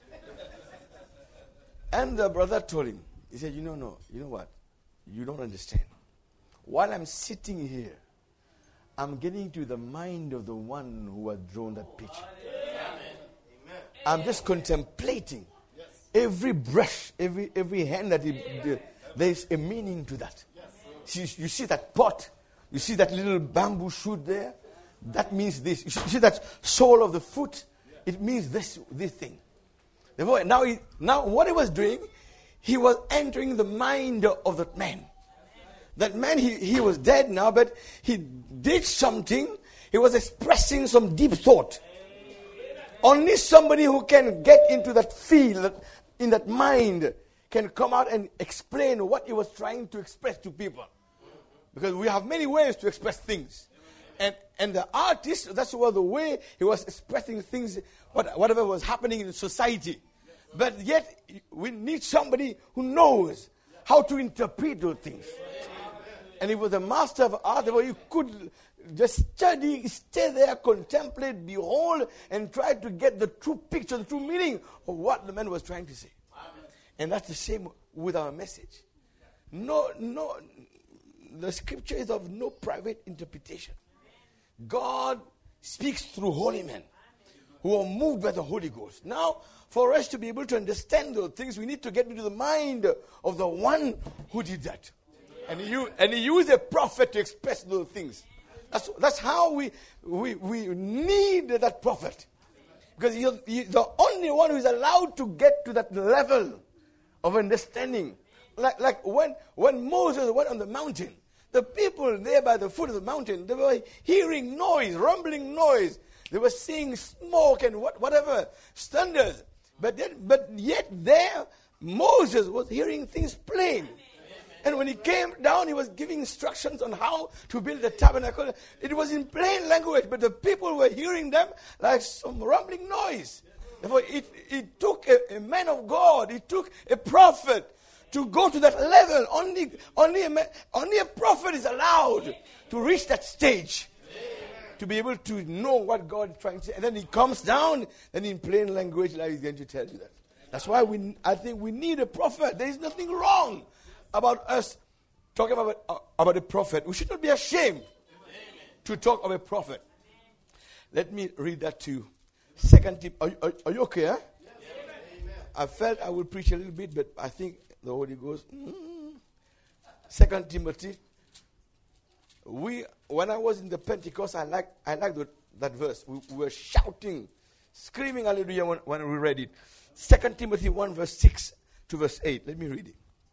And the brother told him, he said, "You know, no, you know what? You don't understand. While I'm sitting here, I'm getting to the mind of the one who had drawn that picture. Amen. I'm just contemplating every brush, every every hand that he did. There's a meaning to that. See, you see that pot? You see that little bamboo shoot there? That means this. You see that sole of the foot? It means this this thing. Therefore, now, he, now what he was doing, he was entering the mind of that man. That man, he, he was dead now, but he did something. He was expressing some deep thought. Only somebody who can get into that field, in that mind, can come out and explain what he was trying to express to people. Because we have many ways to express things. And and the artist, that's what the way he was expressing things, what, whatever was happening in society. But yet, we need somebody who knows how to interpret those things. And he was a master of art, where you could just study, stay there, contemplate, behold, and try to get the true picture, the true meaning of what the man was trying to say. And that's the same with our message. No, no, the scripture is of no private interpretation. God speaks through holy men who are moved by the Holy Ghost. Now, for us to be able to understand those things, we need to get into the mind of the one who did that. And he, and he used a prophet to express those things. That's, that's how we, we, we need that prophet. Because you're, you're the only one who is allowed to get to that level of understanding. Like, like when, when Moses went on the mountain, the people there by the foot of the mountain, they were hearing noise, rumbling noise. They were seeing smoke and what, whatever, thunders. But, then, but yet there, Moses was hearing things plain. And when he came down, he was giving instructions on how to build the tabernacle. It was in plain language, but the people were hearing them like some rumbling noise. Therefore, it, it took a, a man of God, it took a prophet to go to that level. Only, only, a, man, only a prophet is allowed to reach that stage, to be able to know what God is trying to say. And then he comes down, and in plain language, like he's going to tell you that. That's why we, I think we need a prophet. There is nothing wrong about us talking about, uh, about a prophet. We should not be ashamed to talk of a prophet. Let me read that to you. Second Timothy. Are, are, are you okay? Huh? Yes. I felt I would preach a little bit, but I think the Holy Ghost. Mm. Second Timothy. We, when I was in the Pentecost, I like I like that verse. We, we were shouting, screaming hallelujah when, when we read it. Second Timothy one verse six to verse eight. Let me read it.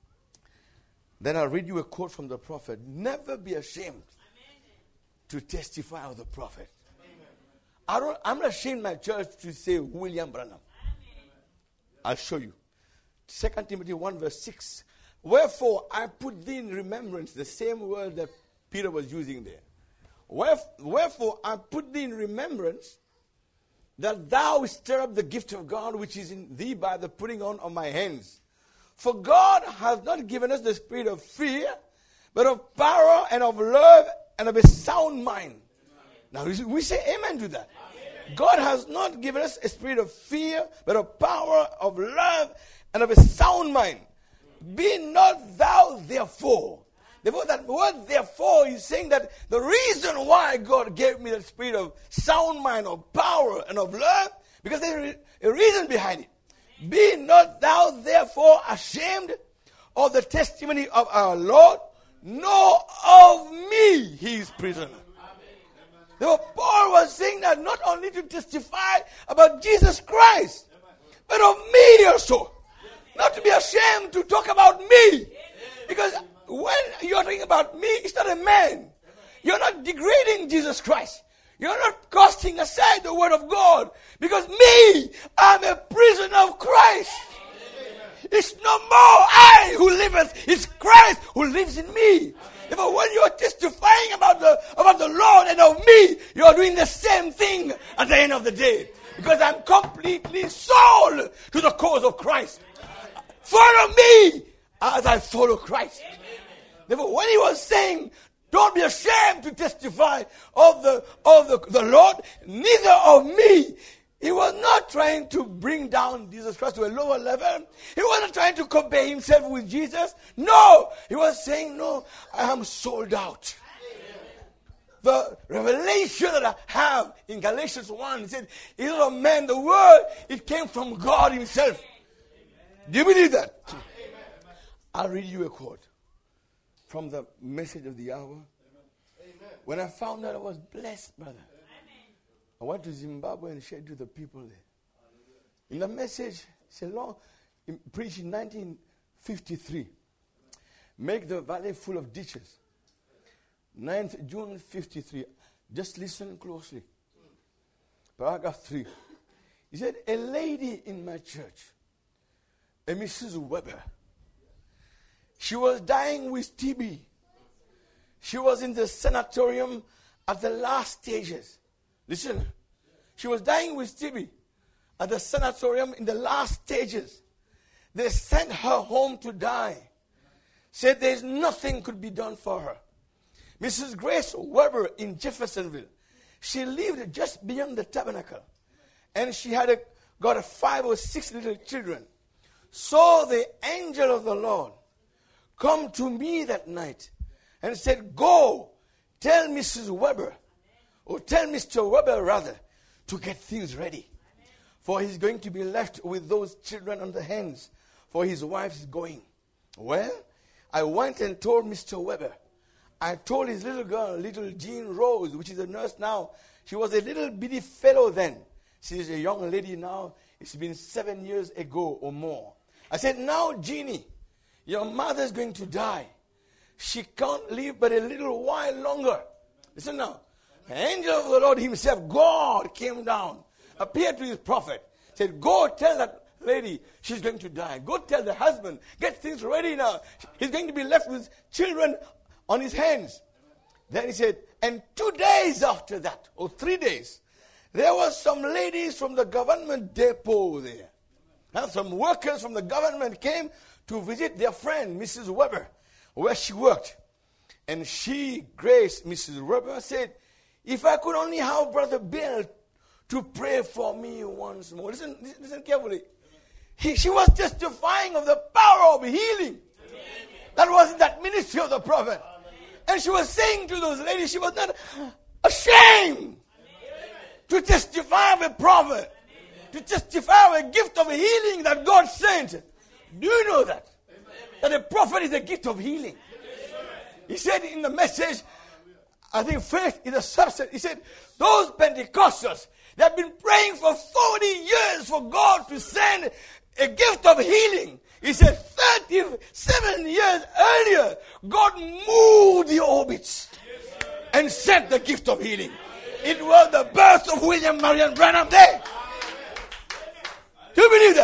Then I'll read you a quote from the prophet. Never be ashamed Amen. To testify of the prophet. Amen. I don't, I'm not ashamed my church to say William Branham. Amen. I'll show you. Second Timothy one verse six. Wherefore I put thee in remembrance, the same word that Peter was using there. Wherefore I put thee in remembrance that thou stir up the gift of God which is in thee by the putting on of my hands. For God hath not given us the spirit of fear, but of power and of love and of a sound mind. Now we say amen to that. God has not given us a spirit of fear, but of power, of love, and of a sound mind. Be not thou therefore. Therefore, that word therefore is saying that the reason why God gave me the spirit of sound mind, of power, and of love, because there is a reason behind it. Be not thou therefore ashamed of the testimony of our Lord, nor of me his prisoner. Therefore, Paul was saying that not only to testify about Jesus Christ, but of me also. Not to be ashamed to talk about me. Because when you're talking about me, it's not a man. You're not degrading Jesus Christ. You're not casting aside the word of God. Because me, I'm a prisoner of Christ. It's no more I who liveth, it's Christ who lives in me. Therefore, when you're testifying about the about the Lord and of me, you're doing the same thing at the end of the day. Because I'm completely sold to the cause of Christ. Follow me as I follow Christ. Therefore, when he was saying, don't be ashamed to testify of the of the, the Lord, neither of me, he was not trying to bring down Jesus Christ to a lower level. He wasn't trying to compare himself with Jesus. No, he was saying, no, I am sold out. The revelation that I have in Galatians one, he said, it's not of man, the word, it came from God himself. Do you believe that? I'll read you a quote from the Message of the Hour. When I found out I was blessed, brother, I went to Zimbabwe and shared with the people there. In the Message, it's a long, preached in nineteen fifty-three. Make the valley full of ditches. ninth of June fifty-three. Just listen closely. Paragraph three. He said, a lady in my church, a Missus Weber, she was dying with T B. She was in the sanatorium at the last stages. Listen, she was dying with T B at the sanatorium in the last stages. They sent her home to die. Said there's nothing could be done for her. Missus Grace Weber in Jeffersonville, she lived just beyond the tabernacle. And she had a, got a five or six little children. Saw the angel of the Lord come to me that night and said, go, tell Missus Weber, or tell Mister Weber rather, to get things ready. For he's going to be left with those children on the hands, for his wife's going. Well, I went and told Mister Weber. I told his little girl, little Jean Rose, which is a nurse now. She was a little bitty fellow then. She's a young lady now. It's been seven years ago or more. I said, now, Jeannie, your mother's going to die. She can't live but a little while longer. Listen now. The angel of the Lord himself, God, came down, appeared to his prophet, said, go tell that lady she's going to die. Go tell the husband, get things ready now. He's going to be left with children on his hands. Then he said, and two days after that, or three days, there was some ladies from the government depot there. Now, some workers from the government came to visit their friend, Missus Weber, where she worked. And she, Grace, Missus Weber, said, if I could only have Brother Bill to pray for me once more. Listen, listen carefully. He, she was testifying of the power of healing. That was in that ministry of the prophet. And she was saying to those ladies, she was not ashamed to testify of a prophet, to testify of a gift of healing that God sent. Do you know that? That a prophet is a gift of healing. He said in the Message, I think faith is a substance. He said, those Pentecostals, they have been praying for forty years for God to send a gift of healing. He said, thirty-seven years earlier, God moved the orbits and sent the gift of healing. It was the birth of William Marion Branham Day. Do you believe that?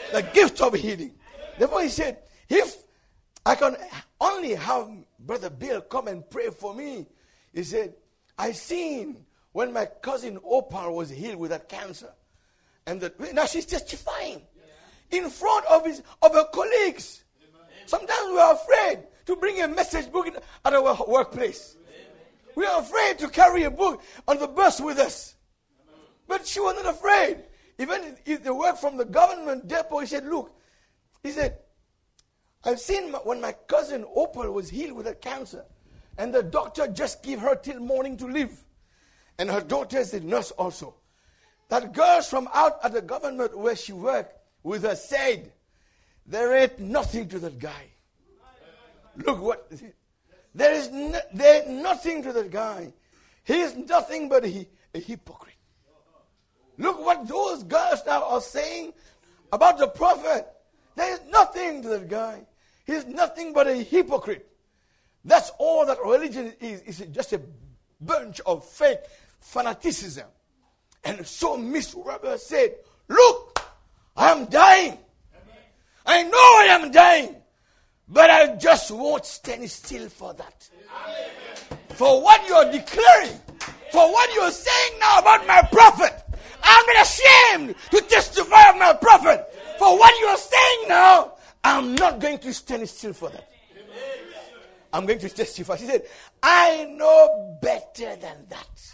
The gift of healing. Therefore he said, if I can only have Brother Bill come and pray for me. He said, I seen when my cousin Opal was healed with that cancer. And the, now she's testifying in front of his of her colleagues. Sometimes we are afraid to bring a message book at our workplace. We are afraid to carry a book on the bus with us. But she was not afraid. Even if they work from the government depot, he said, look, he said, I've seen my, when my cousin Opal was healed with her cancer, and the doctor just gave her till morning to live. And her daughter is a nurse also. That girls from out at the government where she worked with her said, there ain't nothing to that guy. Look what, there is no, there ain't nothing to that guy. He is nothing but a, a hypocrite. Look what those girls now are saying about the prophet. There is nothing to that guy. He is nothing but a hypocrite. That's all that religion is. It's just a bunch of fake fanaticism. And so Miss Weber said, look, I am dying. I know I am dying. But I just won't stand still for that. For what you are declaring, for what you are saying now about my prophet, I'm not ashamed to testify of my prophet. For what you are saying now, I'm not going to stand still for that. I'm going to testify. She said, I know better than that.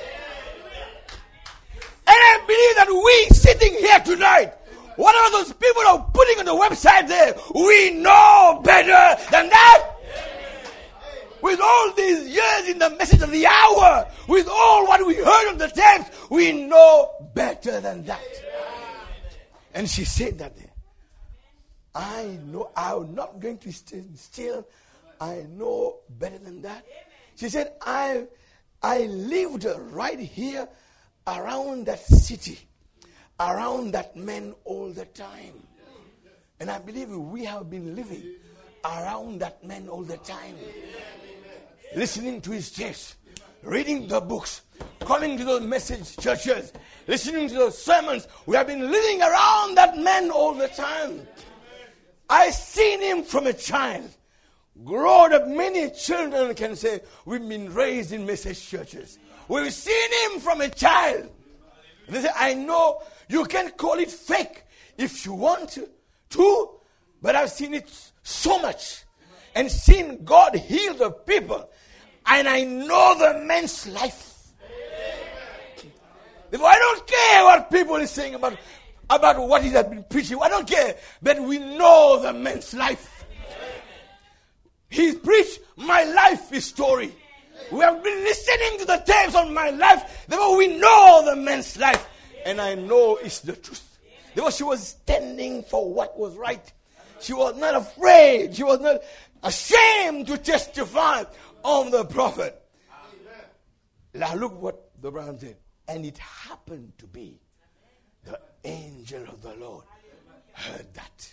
And I believe that we sitting here tonight, whatever those people are putting on the website there, we know better than that. With all these years in the message of the hour, with all what we heard on the tapes, we know better than that. And she said that there. I know I'm not going to stand still. I know better than that. She said, I, I lived right here around that city, around that man all the time. And I believe we have been living around that man all the time. Listening to his tapes, reading the books, coming to those message churches, listening to those sermons. We have been living around that man all the time. I seen him from a child. Grown up, many children can say, we've been raised in message churches. We've seen him from a child. And they say, I know you can call it fake if you want to, but I've seen it so much. And seen God heal the people. And I know the man's life. Therefore, I don't care what people are saying about, about what he has been preaching. I don't care. But we know the man's life. He's preached my life story. We have been listening to the tapes on my life. Therefore, we know the man's life. And I know it's the truth. Therefore, she was standing for what was right. She was not afraid. She was not ashamed to testify on the prophet. Now look what the Abraham said. And it happened to be the angel of the Lord heard that.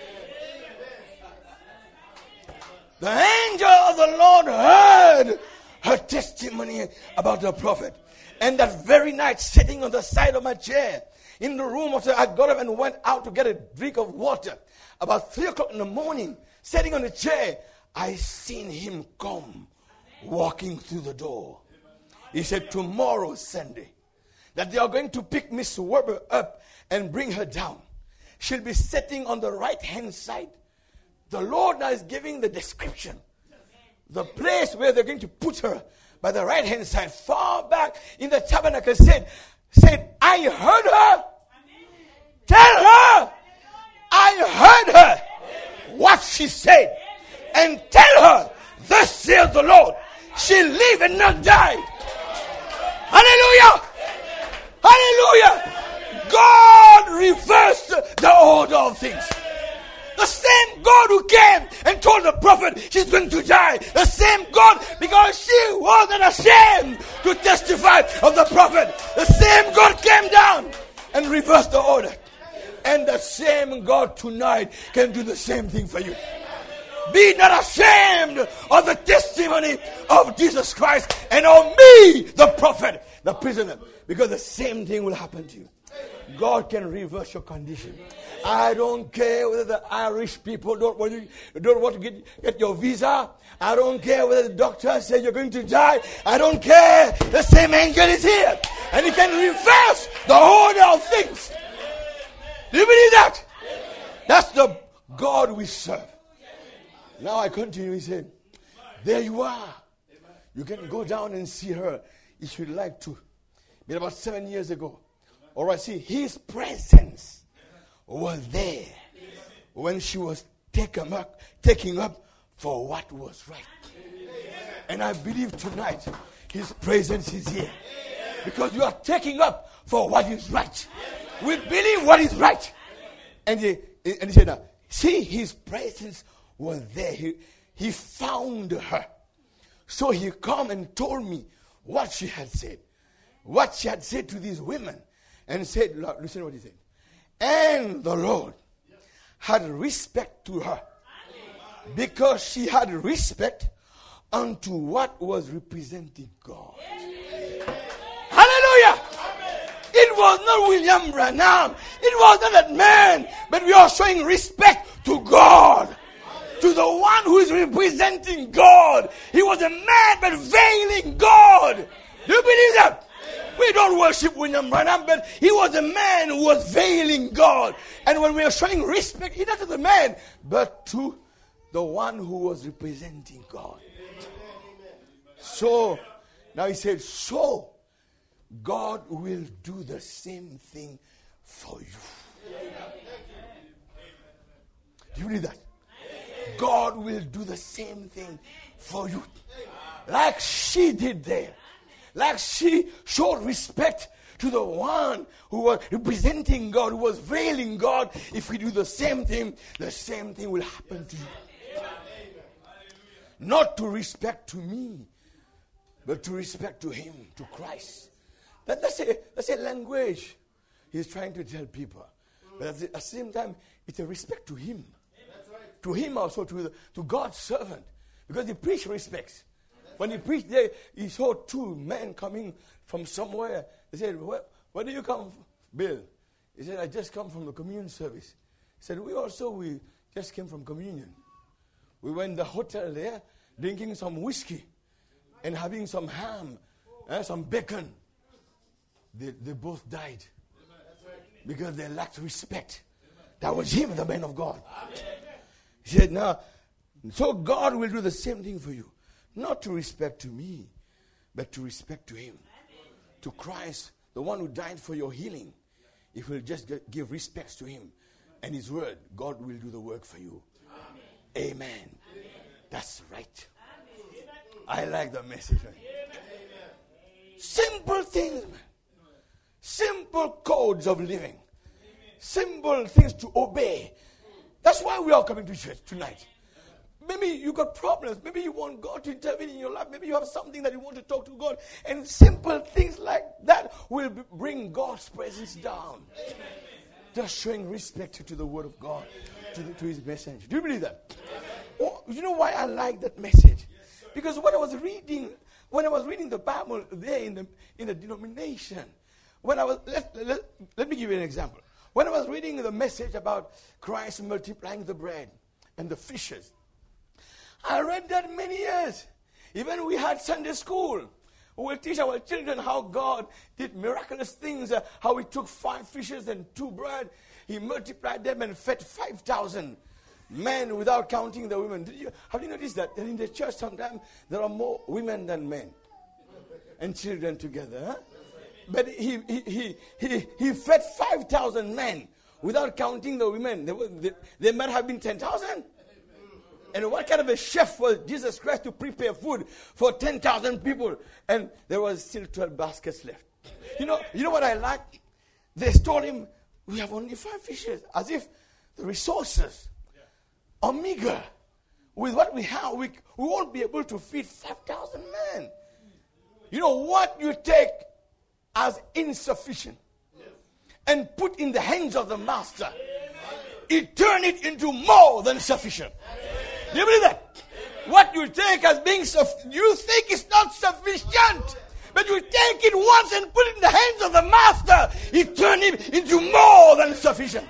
The angel of the Lord heard her testimony about the prophet. And that very night, sitting on the side of my chair, in the room after I got up and went out to get a drink of water, about three o'clock in the morning, sitting on the chair, I seen him come walking through the door. He said, tomorrow, Sunday, that they are going to pick Miss Weber up and bring her down. She'll be sitting on the right-hand side. The Lord now is giving the description. The place where they're going to put her by the right-hand side, far back in the tabernacle, said, said, I heard her. Tell her I heard her. What she said. And tell her, thus saith the Lord, she live and not die. Hallelujah. Hallelujah. God reversed the order of things. The same God who came and told the prophet she's going to die. The same God, because she was not ashamed to testify of the prophet. The same God came down and reversed the order. And the same God tonight can do the same thing for you. Be not ashamed of the testimony of Jesus Christ and of me, the prophet, the prisoner. Because the same thing will happen to you. God can reverse your condition. I don't care whether the Irish people don't want to, don't want to get, get your visa. I don't care whether the doctor says you're going to die. I don't care. The same angel is here. And he can reverse the order of things. Do you believe that? That's the God we serve. Now I continue. He said, there you are. You can go down and see her if you'd like to. But about seven years ago. All right, see, his presence was there when she was taken up, taking up for what was right. And I believe tonight his presence is here. Because you are taking up for what is right. We believe what is right. And he, and he said, now, see, his presence was there. He, he found her. So he come and told me what she had said. What she had said to these women. And said, Lord, listen to what he said. And the Lord had respect to her. Because she had respect unto what was representing God. Hallelujah! It was not William Branham. It was not that man. But we are showing respect to God. To the one who is representing God. He was a man but veiling God. Do you believe that? We don't worship William Branham, but he was a man who was veiling God. And when we are showing respect, not to the man, but to the one who was representing God. So, now he said, so God will do the same thing for you. Do you believe that? God will do the same thing for you. Like she did there. Like she showed respect to the one who was representing God, who was veiling God. If we do the same thing, the same thing will happen to you. Not to respect to me, but to respect to him, to Christ. That, that's, a, that's a language he's trying to tell people. But at the, at the same time, it's a respect to him. To him also, to, the, to God's servant. Because he preached respects. When he preached there, he saw two men coming from somewhere. They said, where, where do you come from, Bill? He said, I just come from the communion service. He said, we also, we just came from communion. We went in the hotel there, drinking some whiskey and having some ham, eh, some bacon. They, they both died because they lacked respect. That was him, the man of God. He said, now, so God will do the same thing for you. Not to respect to me, but to respect to him. To Christ, the one who died for your healing. If you'll just give respects to him and his word, God will do the work for you. Amen. Amen. Amen. That's right. Amen. I like the message. Right? Simple things, man. Simple codes of living. Simple things to obey. That's why we are coming to church tonight. Maybe you got problems. Maybe you want God to intervene in your life. Maybe you have something that you want to talk to God. And simple things like that will b- bring God's presence down. Amen. Just showing respect to the word of God, to, the, to his message. Do you believe that? Oh, you know why I like that message? Because when I was reading, when I was reading the Bible there in the in the denomination, when I was let, let, let me give you an example. When I was reading the message about Christ multiplying the bread and the fishes, I read that many years. Even we had Sunday school. We will teach our children how God did miraculous things. Uh, how he took five fishes and two bread. He multiplied them and fed five thousand men without counting the women. Did you, have you noticed that? That in the church sometimes there are more women than men. And children together. Huh? But he, he, he, he, he fed five thousand men without counting the women. There, were, there, there might have been ten thousand. And what kind of a chef was Jesus Christ to prepare food for ten thousand people? And there was still twelve baskets left. You know, you know what I like? They told him, we have only five fishes. As if the resources are meager. With what we have, we, we won't be able to feed five thousand men. You know what you take as insufficient and put in the hands of the master, it turn it into more than sufficient. Do you believe that? What you take as being sufficient, you think it's not sufficient, But you take it once and put it in the hands of the master, he turns it into more than sufficient.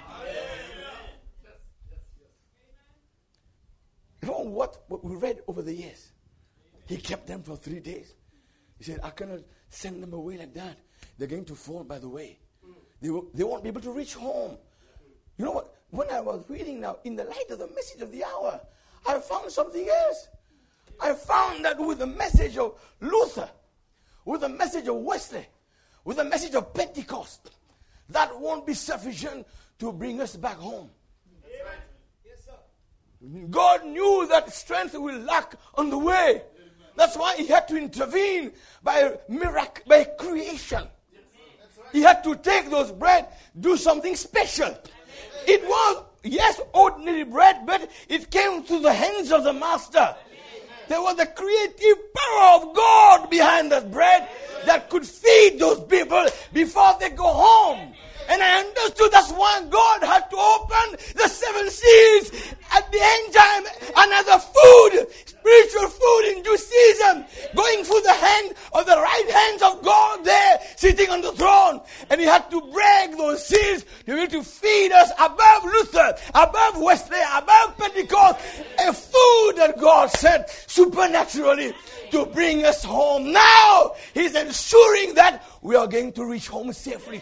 You know what, what we read over the years? He kept them for three days. He said, I cannot send them away like that. They're going to fall by the way. They, will, they won't be able to reach home. You know what? When I was reading now, in the light of the message of the hour, I found something else. I found that with the message of Luther, with the message of Wesley, with the message of Pentecost, that won't be sufficient to bring us back home. Amen. Yes, sir. God knew that strength will lack on the way. That's why he had to intervene by miracle, by creation. He had to take those bread, do something special. It was, yes, ordinary bread, but it came through the hands of the master. There was the creative power of God behind that bread that could feed those people before they go home. And I understood that's why God had to open the seven seals at the end time. Another food, spiritual food in due season, going through the hand of the right hands of God there, sitting on the throne. And he had to break those seals to be able to feed us above Luther, above Wesley, above Pentecost. A food that God sent supernaturally to bring us home. Now he's ensuring that we are going to reach home safely.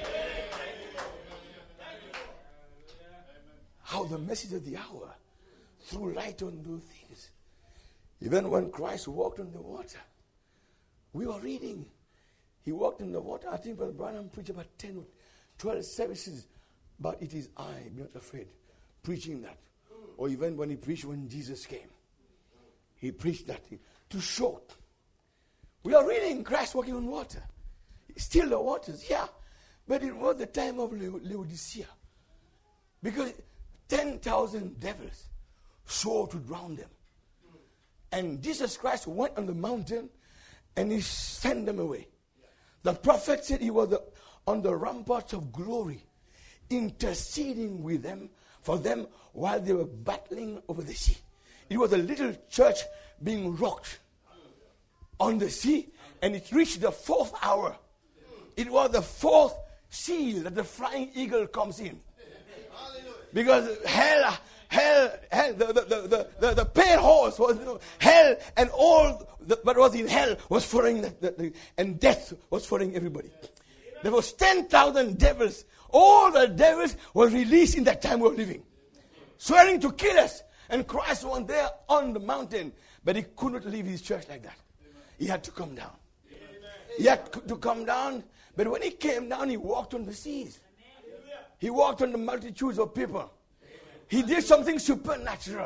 How the message of the hour threw light on those things. Even when Christ walked on the water, we were reading. He walked in the water. I think Brother Branham preached about ten or twelve services. But it is I, be not afraid, preaching that. Or even when he preached when Jesus came. He preached that to show. We are reading Christ walking on water. Still the waters, yeah. But it was the time of Laodicea. Because ten thousand devils sought to drown them. And Jesus Christ went on the mountain and he sent them away. The prophet said he was the, on the ramparts of glory, interceding with them for them while they were battling over the sea. It was a little church being rocked on the sea, and it reached the fourth hour. It was the fourth seal that the flying eagle comes in. Because hell, hell, hell, the, the, the, the, the pale horse was, you know, hell, and all the, what was in hell was following, the, the, the, and death was following everybody. There was ten thousand devils. All the devils were released in that time we were living, swearing to kill us. And Christ was there on the mountain, but he could not leave his church like that. He had to come down. He had to come down, but when he came down, he walked on the seas. He walked on the multitudes of people. He did something supernatural.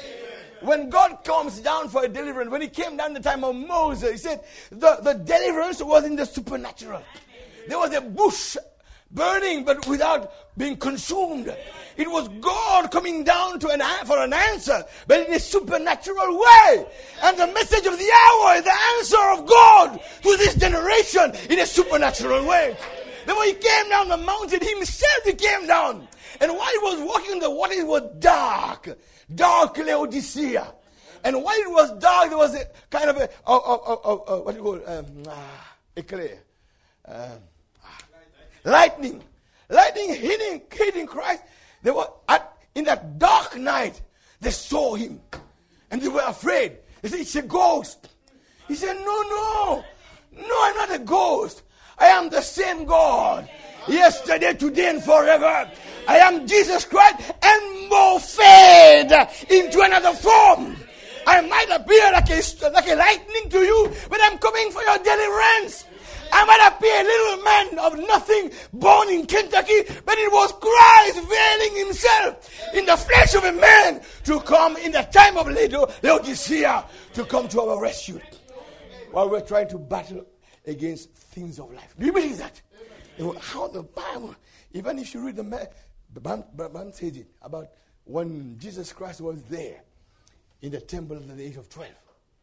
When God comes down for a deliverance, when he came down in the time of Moses, he said the, the deliverance was in the supernatural. There was a bush burning but without being consumed. It was God coming down to an, for an answer, but in a supernatural way. And the message of the hour is the answer of God to this generation in a supernatural way. Then when he came down the mountain, himself he came down. And while he was walking in the water, it was dark. Dark Laodicea. And while it was dark, there was a kind of a, a, a, a, a what do you call it? Um, ah, eclair. Um, ah, lightning. Lightning hitting, hitting Christ. They were at, in that dark night, they saw him. And they were afraid. They said, it's a ghost. He said, no, no. No, I'm not a ghost. I am the same God, yesterday, today, and forever. I am Jesus Christ and more fade into another form. I might appear like a, like a lightning to you, but I'm coming for your deliverance. I might appear a little man of nothing, born in Kentucky, but it was Christ veiling himself in the flesh of a man to come in the time of Laodicea to come to our rescue. While we're trying to battle against things of life. Do you believe that? Amen. How the Bible, even if you read the, the Bible says it about when Jesus Christ was there in the temple at the age of twelve,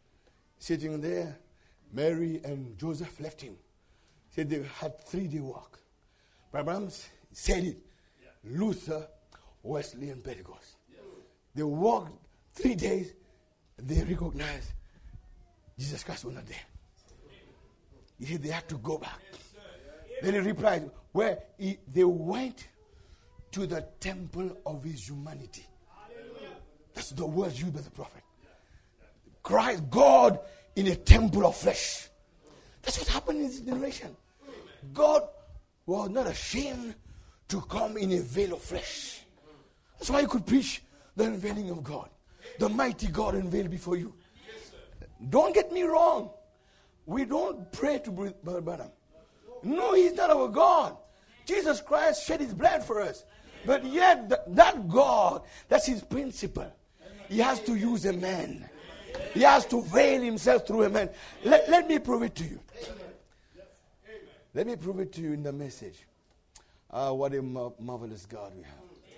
sitting there, Mary and Joseph left him. Said they had three-day walk. Abraham said it. Yeah. Luther, Wesley, and Pentecost. Yeah. They walked three days. They recognized Jesus Christ was not there. He said they had to go back. Then he replied, where he, they went to the temple of his humanity. That's the word used by the prophet. Christ, God in a temple of flesh. That's what happened in this generation. God was not ashamed to come in a veil of flesh. That's why you could preach the unveiling of God. The mighty God unveiled before you. Don't get me wrong. We don't pray to Brother Branham. No, he's not our God. Jesus Christ shed his blood for us. But yet, th- that God, that's his principle. He has to use a man. He has to veil himself through a man. Let, let me prove it to you. Let me prove it to you in the message. Uh, what a mar- marvelous God we have.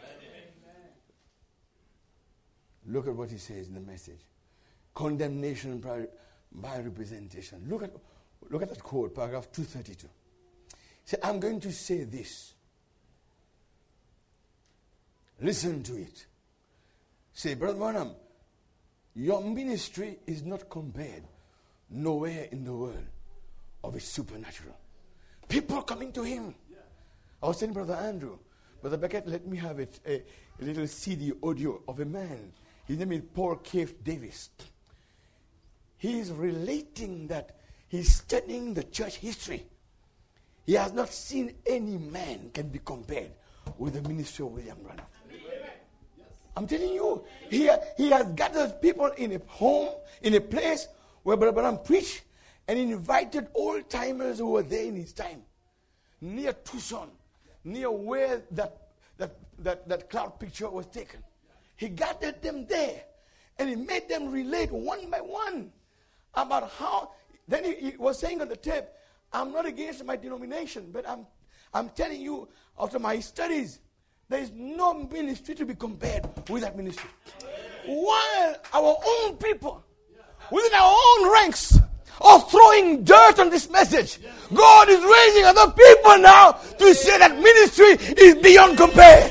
Look at what he says in the message. Condemnation by, by representation. Look at, look at that quote, paragraph two thirty-two. He said, I'm going to say this. Listen to it. Say, Brother Branham, your ministry is not compared nowhere in the world of its supernatural. People coming to him. I was telling Brother Andrew, Brother Beckett, let me have it, a, a little C D audio of a man. His name is Paul Cave Davis. He is relating that he's studying the church history. He has not seen any man can be compared with the ministry of William Branham. I'm telling you, he, he has gathered people in a home, in a place where Brother Branham preached, and invited old-timers who were there in his time, near Tucson, near where that, that, that, that cloud picture was taken. He gathered them there, and he made them relate one by one about how, then he, he was saying on the tape, I'm not against my denomination, but I'm, I'm telling you, after my studies, there is no ministry to be compared with that ministry. While our own people, within our own ranks, are throwing dirt on this message, God is raising other people now to say that ministry is beyond compare.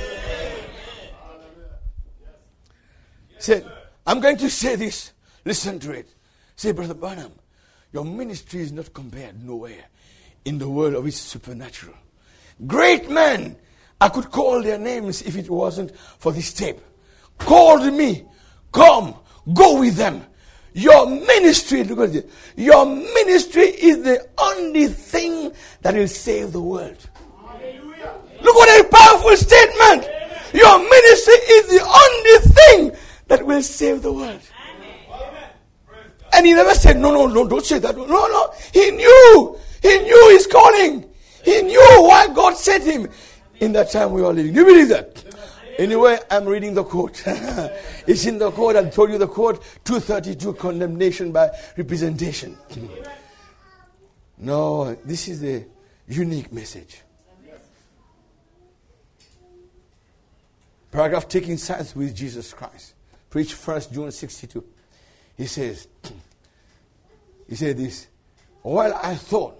Said, I'm going to say this. Listen to it. Say, Brother Branham, your ministry is not compared nowhere in the world of its supernatural. Great men, I could call their names if it wasn't for this tape. Called me, come, go with them. Your ministry, look at it. Your ministry is the only thing that will save the world. Hallelujah. Look what a powerful statement. Amen. Your ministry is the only thing that will save the world. Amen. And he never said, no, no, no, don't say that. No, no. He knew. He knew his calling. He knew why God sent him in that time we are living. Do you believe that? Anyway, I'm reading the quote. It's in the quote. I told you the quote. two thirty-two, condemnation by representation. No, this is a unique message. Paragraph taking sides with Jesus Christ. Preached first June sixty-two. He says, he said this, while I thought,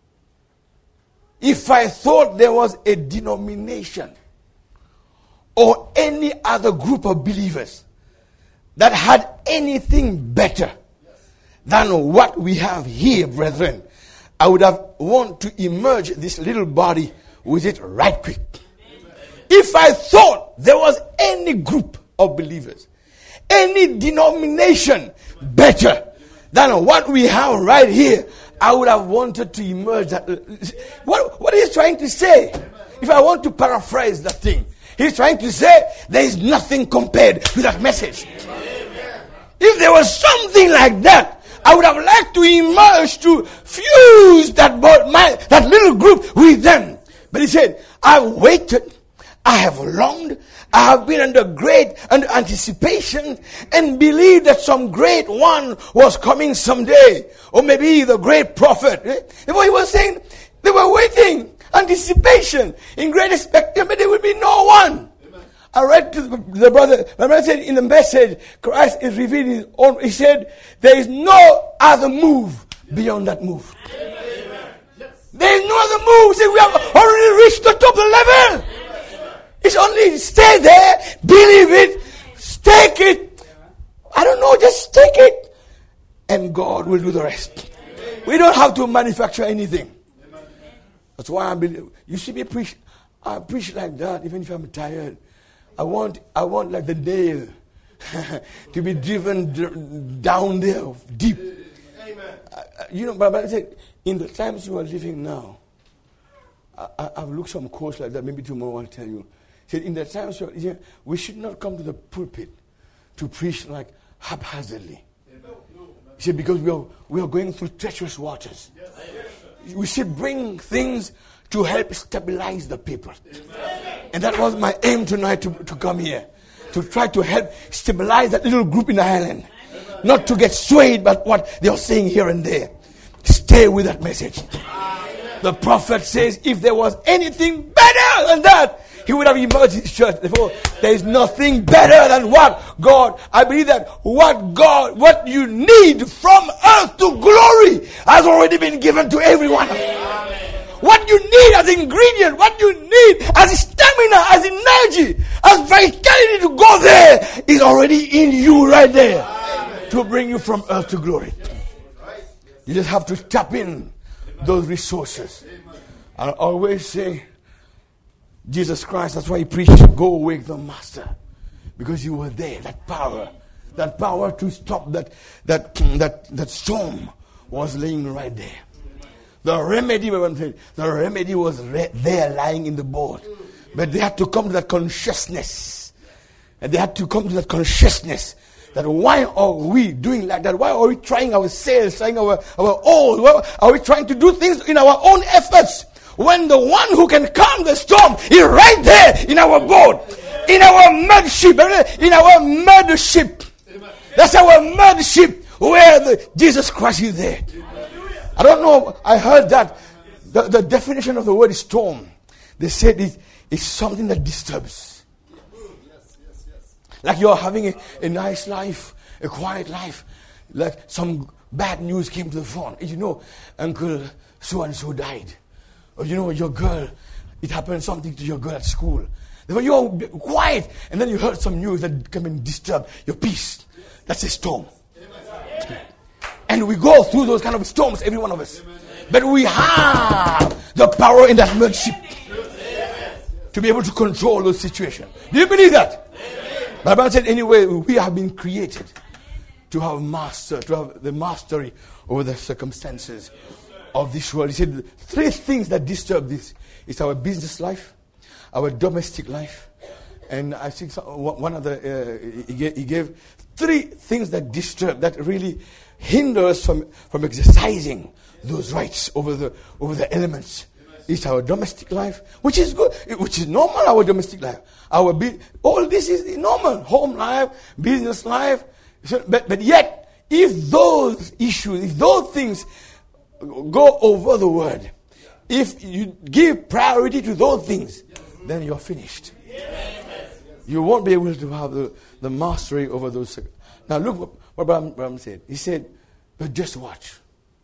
if I thought there was a denomination or any other group of believers that had anything better than what we have here, brethren, I would have want to emerge this little body with it right quick. Amen. If I thought there was any group of believers, any denomination better than what we have right here, I would have wanted to emerge. That, what, what is he trying to say? If I want to paraphrase that thing, he's trying to say there is nothing compared to that message. Amen. If there was something like that, I would have liked to emerge to fuse that, my, that little group with them. But he said, I've waited, I have longed, I have been under great under anticipation and believed that some great one was coming someday. Or maybe the great prophet. And what he was saying, they were waiting. Anticipation, in great expectation, but there will be no one. Amen. I read to the, the brother, my brother said in the message, Christ is revealing his own. He said, there is no other move beyond that move. Amen. Yes. There is no other move. See, we have already reached the top of the level. Amen. It's only stay there, believe it, stake it. I don't know, just take it, and God will do the rest. Amen. We don't have to manufacture anything. That's why I believe. You see me preach. I preach like that, even if I'm tired. I want, I want like the nail to be driven d- down there, deep. Amen. Uh, you know, but, but I said, in the times you are living now, I, I, I've looked some quotes like that. Maybe tomorrow I'll tell you. Said, in the times you are living, we should not come to the pulpit to preach like haphazardly. He said, because we are, we are going through treacherous waters. Yes. We should bring things to help stabilize the people. Amen. And that was my aim tonight to, to come here. To try to help stabilize that little group in Ireland. Amen. Not to get swayed by what they are saying here and there. Stay with that message. Amen. The prophet says, if there was anything better than that, he would have emerged his church. Therefore, there is nothing better than what God, I believe that what God, what you need from earth to glory has already been given to everyone. Amen. What you need as ingredient, what you need as stamina, as energy, as vitality to go there is already in you right there. Amen. To bring you from earth to glory. You just have to tap in those resources. I always say, Jesus Christ, that's why he preached, go wake the master. Because you were there, that power. That power to stop that that that, that storm was laying right there. The remedy, the remedy was re- there lying in the boat. But they had to come to that consciousness. And they had to come to that consciousness. That why are we doing like that? Why are we trying our sails, trying our, our all? Why are we trying to do things in our own efforts? When the one who can calm the storm is right there in our boat, in our mud ship, in our mud ship. That's our mud ship where the Jesus Christ is there. I don't know, I heard that the, the definition of the word is storm. They said it is something that disturbs. Like you're having a, a nice life, a quiet life. Like some bad news came to the phone. You know, Uncle so-and-so died. Or you know, your girl, it happened something to your girl at school. You're quiet, and then you heard some news that come and disturb your peace. That's a storm. And we go through those kind of storms, every one of us. But we have the power in that mud ship to be able to control those situations. Do you believe that? The Bible said, anyway, we have been created to have master, to have the mastery over the circumstances of this world. He said three things that disturb this is our business life, our domestic life, and I think some, one of the uh, he, gave, he gave three things that disturb, that really hinder us from, from exercising those rights over the over the elements. It's our domestic life, which is good, which is normal. Our domestic life, our bu- all this is normal, home life, business life. So, but but yet, if those issues, if those things go over the word, if you give priority to those things, then you're finished. You won't be able to have the, the mastery over those. Now look what, what Abraham, Abraham said. He said, but just watch.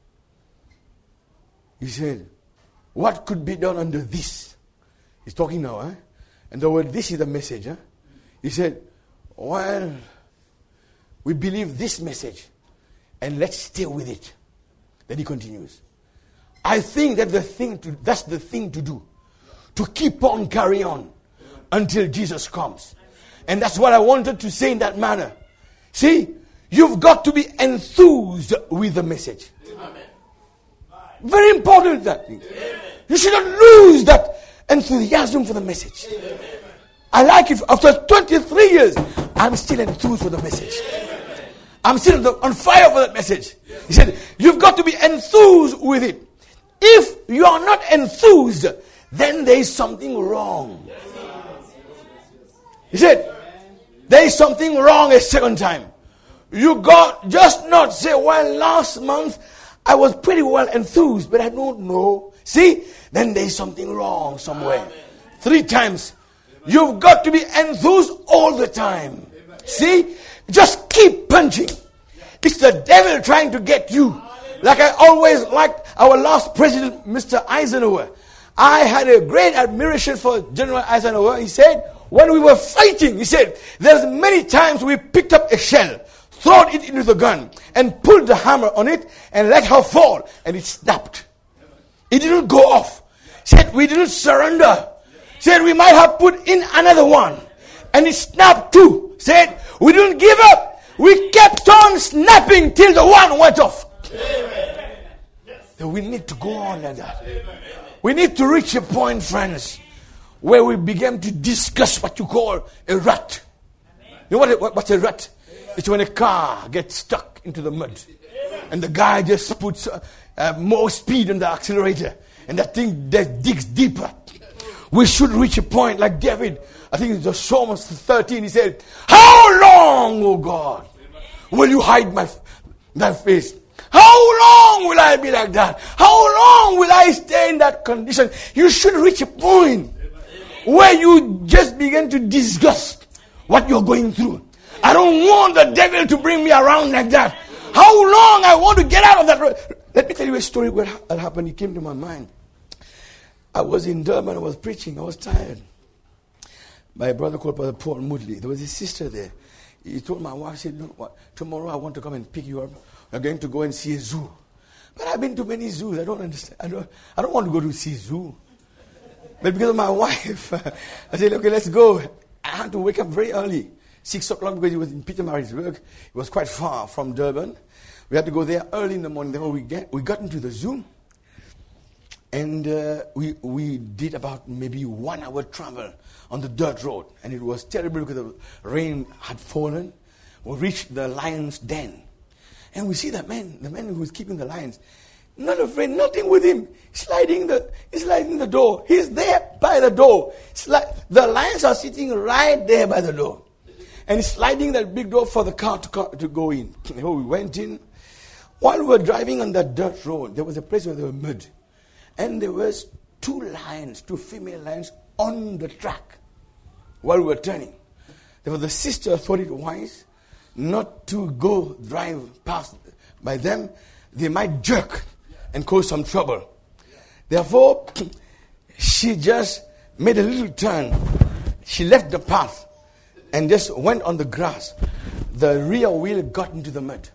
He said, what could be done under this? He's talking now, eh? And the word this is the message. Eh? He said, well, we believe this message and let's stay with it. Then he continues. I think that the thing to that's the thing to do. To keep on carry on until Jesus comes. And that's what I wanted to say in that manner. See, you've got to be enthused with the message. Amen. Very important that thing. Amen. You should not lose that enthusiasm for the message. Amen. I like it. After twenty-three years, I'm still enthused for the message. Amen. I'm still on fire for that message. He said, you've got to be enthused with it. If you are not enthused, then there is something wrong. He said, there is something wrong a second time. You got just not say, well, last month I was pretty well enthused, but I don't know. See, then there is something wrong somewhere. Amen. Three times. You've got to be enthused all the time. Amen. See, just keep punching. It's the devil trying to get you. Like I always liked our last president, Mister Eisenhower. I had a great admiration for General Eisenhower. He said, when we were fighting, he said, there's many times we picked up a shell, throw it into the gun and pulled the hammer on it and let her fall, and it snapped. It didn't go off. Said we didn't surrender. Said we might have put in another one, and it snapped too. Said we didn't give up. We kept on snapping till the one went off. Amen. So we need to go on like that. Amen. We need to reach a point, friends, where we begin to discuss what you call a rut. You know what, what's a rut? It's when a car gets stuck into the mud, and the guy just puts uh, uh, more speed on the accelerator, and that thing that digs deeper. We should reach a point like David. I think it's just Psalms thirteen. He said, "How long, O God, will you hide my thy face? How long will I be like that? How long will I stay in that condition?" You should reach a point where you just begin to discuss what you're going through. I don't want the devil to bring me around like that. How long I want to get out of that road. Let me tell you a story what happened. It came to my mind. I was in Durban. I was preaching. I was tired. My brother called Brother Paul Moodley. There was a sister there. He told my wife, he said, "No, what, tomorrow I want to come and pick you up. We're going to go and see a zoo." But I've been to many zoos. I don't understand. I don't, I don't want to go to see a zoo. But because of my wife, I said, "Okay, let's go." I had to wake up very early. Six o'clock because it was in Pietermaritzburg. It was quite far from Durban. We had to go there early in the morning. Then we get we got into the zoo, and uh, we we did about maybe one hour travel on the dirt road, and it was terrible because the rain had fallen. We reached the lion's den, and we see the man, the man who was keeping the lions, not afraid, nothing with him, sliding the he's sliding the door. He's there by the door. Sli- the lions are sitting right there by the door. And he's sliding that big door for the car to, car to go in. So we went in. While we were driving on that dirt road, there was a place where there was mud. And there was two lions, two female lions on the track while we were turning. There was the sister thought it wise not to go drive past by them. They might jerk and cause some trouble. Therefore, she just made a little turn. She left the path and just went on the grass. The rear wheel got into the mud.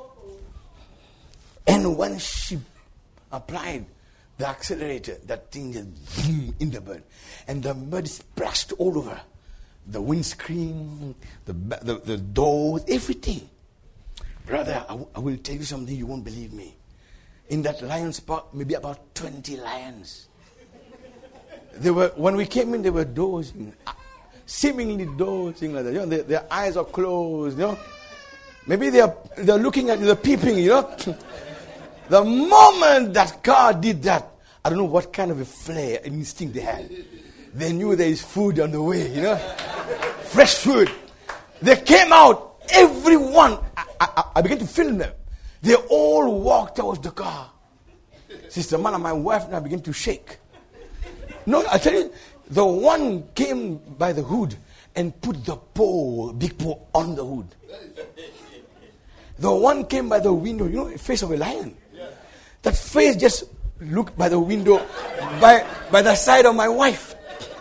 And when she applied the accelerator, that thing just zoom in the mud. And the mud splashed all over. The windscreen, the, the, the doors, everything. Brother, I, w- I will tell you something you won't believe me. In that lion's park, maybe about twenty lions. There were, when we came in, there were dozing. Seemingly dozing like that. You know, their, their eyes are closed, you know. Maybe they are they're looking at you, they're peeping, you know. The moment that car did that, I don't know what kind of a flair, an instinct they had. They knew there is food on the way, you know. Fresh food. They came out, everyone. I, I, I began to film them. They all walked towards the car. Sister Man and my wife and I began to shake. No, I tell you, the one came by the hood and put the paw, big paw, on the hood. The one came by the window, you know, the face of a lion. That face just looked by the window, by, by the side of my wife.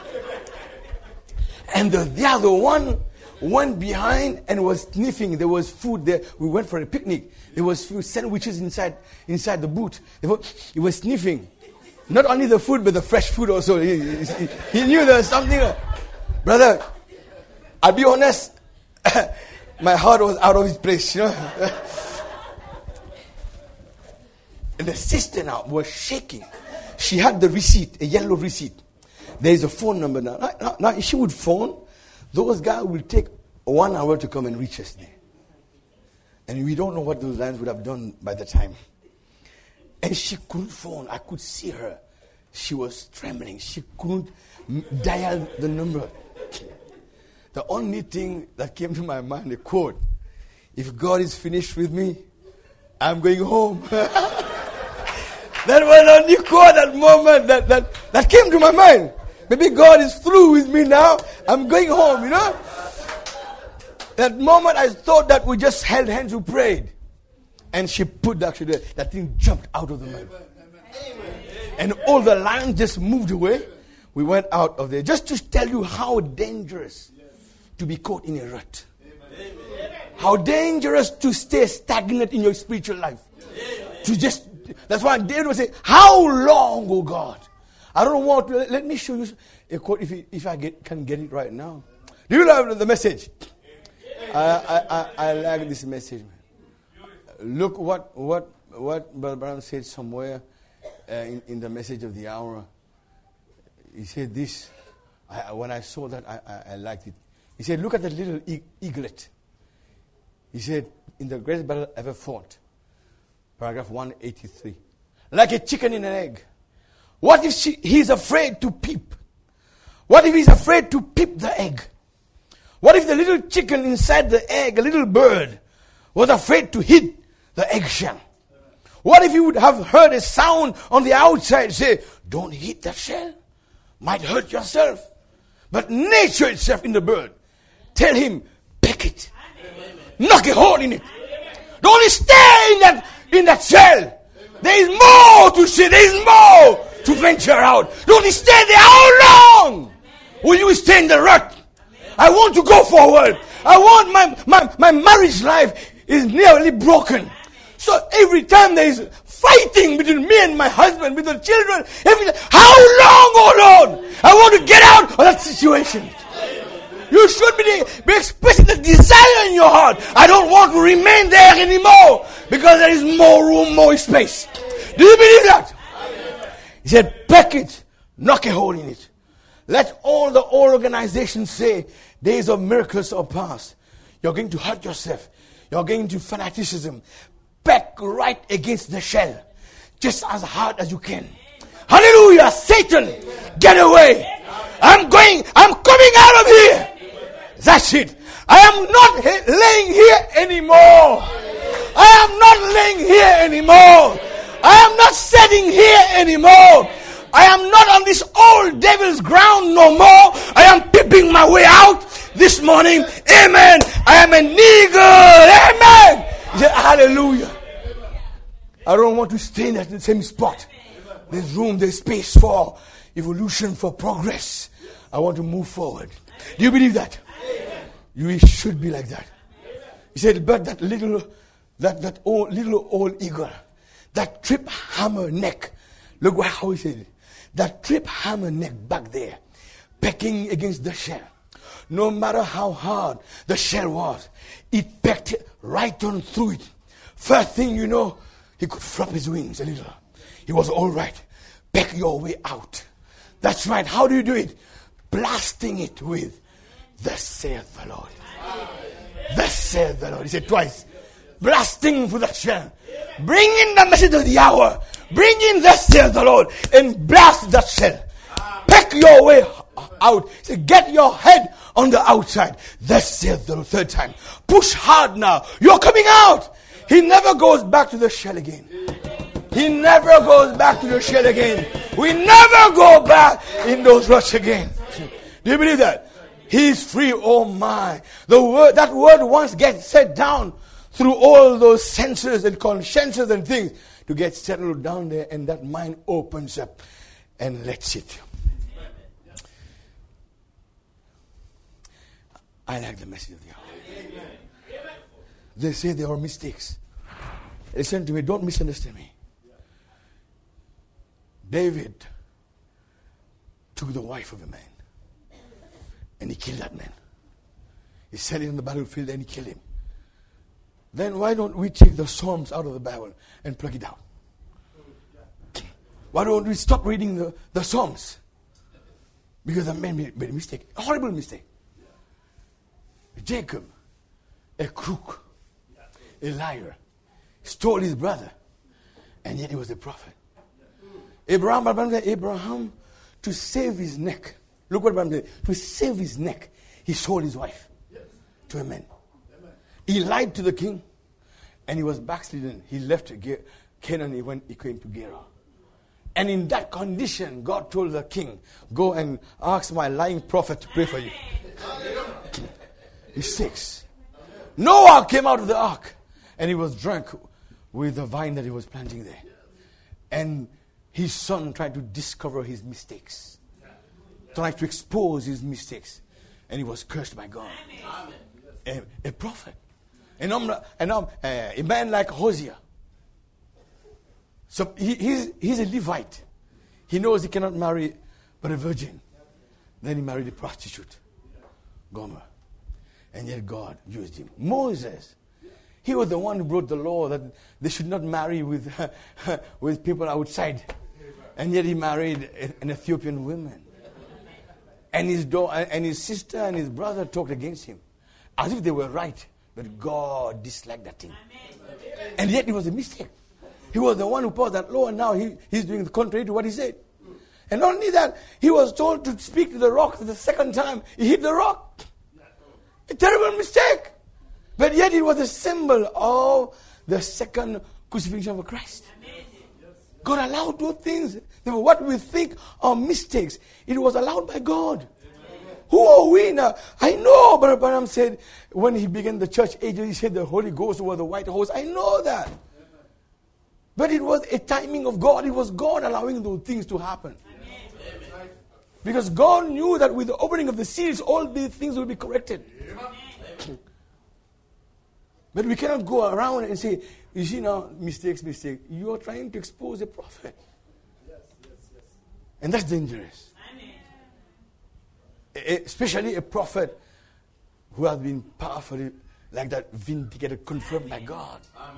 And the, the other one went behind and was sniffing. There was food there. We went for a picnic. There was food, sandwiches inside inside the boot. He was sniffing. Not only the food, but the fresh food also. He, he, he knew there was something. Brother, I'll be honest, my heart was out of its place, you know. And the sister now was shaking. She had the receipt, a yellow receipt. There is a phone number now. Now, now if she would phone, those guys will take one hour to come and reach us there. And we don't know what those lions would have done by the time. And she couldn't phone. I could see her. She was trembling. She couldn't dial the number. The only thing that came to my mind, a quote, "If God is finished with me, I'm going home." That was the only quote at that moment that, that, that came to my mind. Maybe God is through with me now. I'm going home, you know. That moment I thought that we just held hands, we prayed. And she put that, that thing jumped out of the mud. And all the lions just moved away. We went out of there. Just to tell you how dangerous to be caught in a rut. How dangerous to stay stagnant in your spiritual life. To just, that's why David would say, how long, oh God? I don't want to, let me show you a quote if, you, if I get, can get it right now. Do you love the message? I, I, I, I like this message. Look what what what Brother Branham said somewhere uh, in, in the message of the hour. He said this. I, when I saw that, I, I, I liked it. He said, look at the little e- eaglet. He said, in the greatest battle ever fought, paragraph one eighty-three, like a chicken in an egg. What if she, he's afraid to peep? What if he's afraid to peep the egg? What if the little chicken inside the egg, a little bird, was afraid to hit the eggshell? What if he would have heard a sound on the outside say, don't hit that shell, might hurt yourself. But nature itself in the bird, tell him, peck it, knock a hole in it. Don't stay in that, in that shell. There is more to see, there is more to venture out. Don't stay there. How long will you stay in the rut? I want to go forward. I want my, my, my marriage life is nearly broken. So every time there is fighting between me and my husband, with the children, every how long, oh Lord? I want to get out of that situation. You should be, be expressing the desire in your heart. I don't want to remain there anymore because there is more room, more space. Do you believe that? He said, peck it, knock a hole in it. Let all the old organizations say days of miracles are past. You're going to hurt yourself. You're going to fanaticism. Peck right against the shell. Just as hard as you can. Hallelujah. Satan, get away. I'm going, I'm coming out of here. That's it. I am not he- laying here anymore. I am not laying here anymore. I am not sitting here anymore. I am not on this old devil's ground no more. I am peeping my way out this morning. Amen. I am an eagle. Amen. He said, hallelujah. I don't want to stay in the same spot. There's room, there's space for evolution, for progress. I want to move forward. Do you believe that? You should be like that. He said, but that little, that, that old, little old eagle, that trip hammer neck, look how he said it. That trip hammer neck back there, pecking against the shell. No matter how hard the shell was, it pecked right on through it. First thing you know, he could flap his wings a little. He was all right. Peck your way out. That's right. How do you do it? Blasting it with, thus saith the Lord. Thus saith the Lord. He said twice. Blasting through that shell. Bring in the message of the hour. Bring in thus saith the Lord. And blast that shell. Peck your way out. Say, get your head on the outside. Thus saith the Lord. Third time. Push hard now. You're coming out. He never goes back to the shell again. He never goes back to the shell again. We never go back in those ruts again. Do you believe that? He's free. Oh my. The word, that word once gets set down through all those senses and consciences and things to get settled down there, and that mind opens up and lets it. I like the message of the hour. They say there are mistakes. Listen to me, don't misunderstand me. David took the wife of a man and he killed that man. He set it in the battlefield and he killed him. Then why don't we take the Psalms out of the Bible and plug it out? Why don't we stop reading the, the Psalms? Because the man made, made a mistake, a horrible mistake. Jacob, a crook, a liar, stole his brother, and yet he was a prophet. Abraham, Abraham, to save his neck, look what Abraham did. To save his neck, he sold his wife to a man. He lied to the king, and he was backslidden. He left Canaan, he went, he came to Gerar. And in that condition, God told the king, go and ask my lying prophet to pray for you. He's six. Noah came out of the ark, and he was drunk with the vine that he was planting there. And his son tried to discover his mistakes, tried to expose his mistakes, and he was cursed by God. A, a prophet. And I'm, and I'm uh, a man like Hosea. So he, he's, he's a Levite. He knows he cannot marry but a virgin. Then he married a prostitute, Gomer. And yet God used him. Moses, he was the one who brought the law that they should not marry with, with people outside. And yet he married an Ethiopian woman. And his, do- and his sister and his brother talked against him. As if they were right. But God disliked that thing. And yet it was a mistake. He was the one who passed that law, and now he, he's doing the contrary to what he said. And not only that, he was told to speak to the rock the second time. He hit the rock. A terrible mistake. But yet it was a symbol of the second crucifixion of Christ. God allowed those things. What we think are mistakes, it was allowed by God. Who are we now? I know, Brother Branham said, when he began the church age, he said the Holy Ghost was the white horse. I know that. But it was a timing of God. It was God allowing those things to happen. Amen. Because God knew that with the opening of the seals, all these things will be corrected. Amen. But we cannot go around and say, you see now, mistakes, mistakes. You are trying to expose a prophet. Yes, yes, yes. And that's dangerous. Amen. Especially a prophet who has been powerfully, like that, vindicated, confirmed by God. Amen.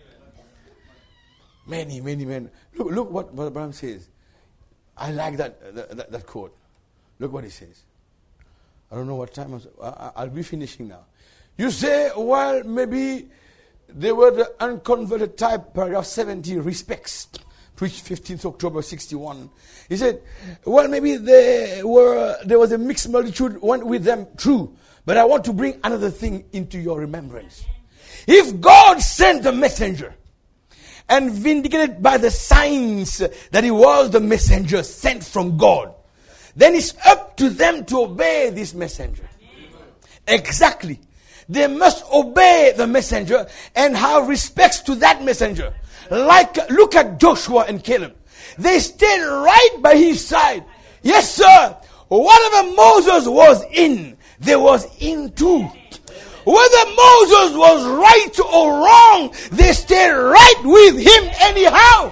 Many, many men. Look, look what Brother Branham says. I like that, that, that, that quote. Look what he says. I don't know what time I, I'll be finishing now. You say, well, maybe they were the unconverted type, paragraph seventy, respects, preached fifteenth October sixty-one. He said, well, maybe they were, there was a mixed multitude, went with them, true. But I want to bring another thing into your remembrance. If God sent the messenger, and vindicated by the signs that he was the messenger sent from God, then it's up to them to obey this messenger. Exactly. They must obey the messenger and have respects to that messenger. Like, look at Joshua and Caleb. They stayed right by his side. Yes, sir. Whatever Moses was in, they was in too. Whether Moses was right or wrong, they stayed right with him anyhow.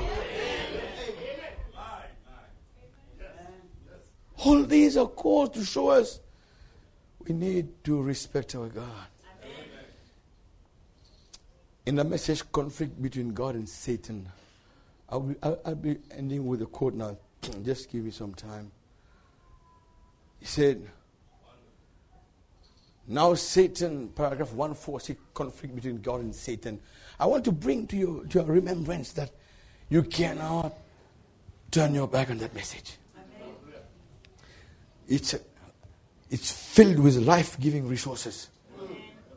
All these are calls to show us we need to respect our God. In the message, conflict between God and Satan, I'll be, I'll, I'll be ending with a quote now. Just give me some time. He said, now Satan, paragraph one forty, conflict between God and Satan. I want to bring to you to your remembrance that you cannot turn your back on that message. Amen. It's, a, it's filled with life-giving resources. Amen.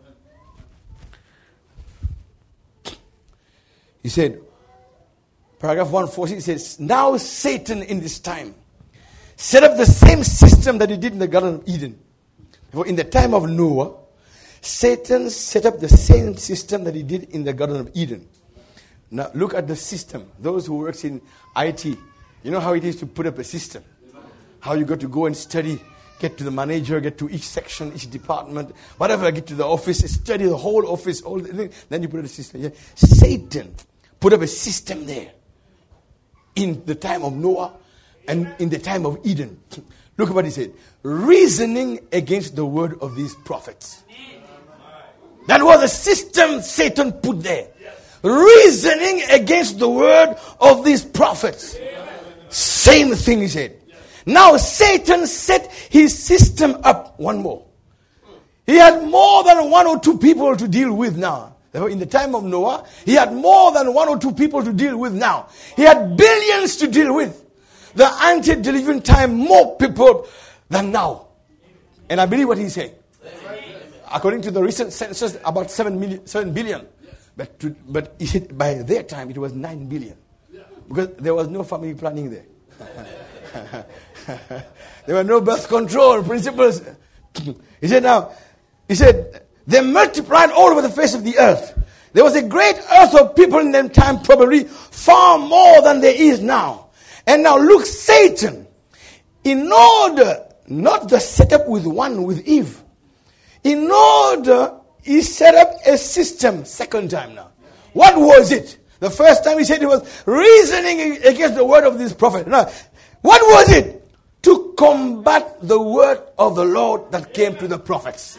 He said, paragraph one forty says, now Satan in this time set up the same system that he did in the Garden of Eden. In the time of Noah, Satan set up the same system that he did in the Garden of Eden. Now look at the system. Those who work in I T, you know how it is to put up a system. How you got to go and study, get to the manager, get to each section, each department, whatever, get to the office, study the whole office, all the things, then you put up a system. Yeah. Satan put up a system there in the time of Noah and in the time of Eden. Look at what he said. Reasoning against the word of these prophets. That was the system Satan put there. Reasoning against the word of these prophets. Same thing he said. Now Satan set his system up one more. He had more than one or two people to deal with now. In the time of Noah, he had more than one or two people to deal with now. He had billions to deal with. The antediluvian time, more people than now. And I believe what he's saying. According to the recent census, about seven million, seven billion. But to, but it, by their time, it was nine billion. Because there was no family planning there. There were no birth control principles. He said now, he said, they multiplied all over the face of the earth. There was a great earth of people in that time, probably far more than there is now. And now look, Satan, in order, not the setup with one, with Eve, in order, he set up a system, second time now. What was it? The first time he said he was reasoning against the word of this prophet. Now, what was it? To combat the word of the Lord that came to the prophets.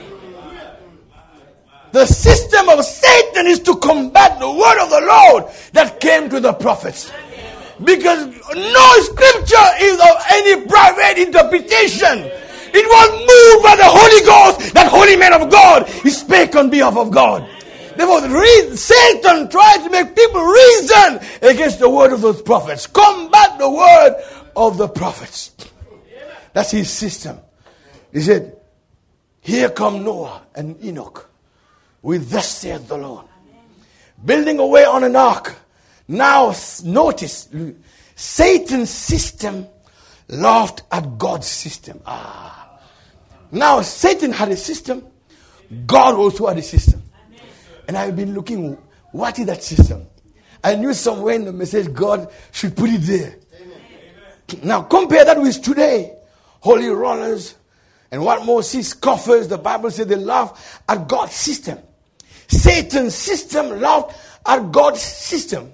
The system of Satan is to combat the word of the Lord that came to the prophets. Because no scripture is of any private interpretation. It was moved by the Holy Ghost, that holy man of God. He spake on behalf of God. Therefore, Satan tried to make people reason against the word of those prophets. Combat the word of the prophets. That's his system. He said, here come Noah and Enoch with thus saith the Lord. Building away on an ark. Now notice, Satan's system laughed at God's system. Ah. Now Satan had a system. God also had a system. And I've been looking, what is that system? I knew somewhere in the message God should put it there. Amen. Now compare that with today. Holy rollers and what more see scoffers. The Bible says they laugh at God's system. Satan's system laughed at God's system.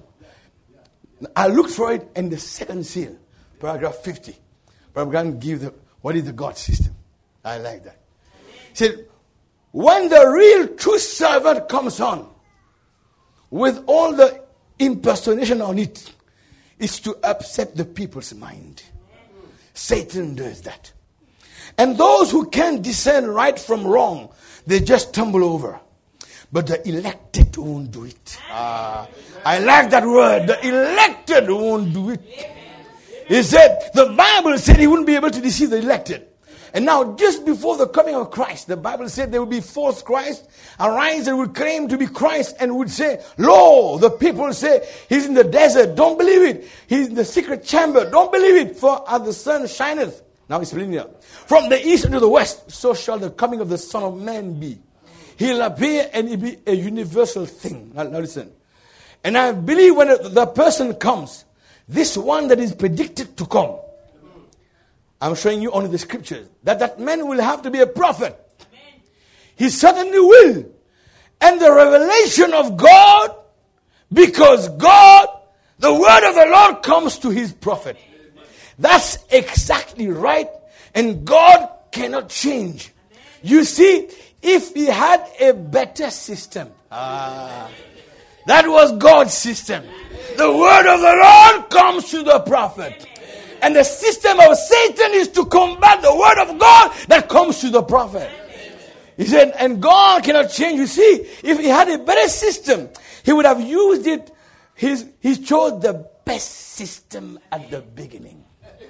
I looked for it in the second seal, paragraph fifty. But I'm going to give the, what is the God system? I like that. He said, when the real true servant comes on, with all the impersonation on it, is to upset the people's mind. Satan does that. And those who can't discern right from wrong, they just tumble over. But the elected won't do it. Ah, I like that word. The elected won't do it. He said, the Bible said he wouldn't be able to deceive the elected. And now, just before the coming of Christ, the Bible said there will be false Christ arise and would claim to be Christ and would say, lo, the people say, he's in the desert. Don't believe it. He's in the secret chamber. Don't believe it. For as the sun shineth, now it's linear, from the east to the west, so shall the coming of the Son of Man be. He'll appear and it'll be a universal thing. Now, now listen. And I believe when the person comes, this one that is predicted to come, I'm showing you only the scriptures, that that man will have to be a prophet. Amen. He certainly will. And the revelation of God, because God, the word of the Lord comes to his prophet. Amen. That's exactly right. And God cannot change. Amen. You see, if he had a better system, ah, that was God's system. The word of the Lord comes to the prophet. And the system of Satan is to combat the word of God that comes to the prophet. He said, and God cannot change. You see, if he had a better system, he would have used it. His, he chose the best system at the beginning.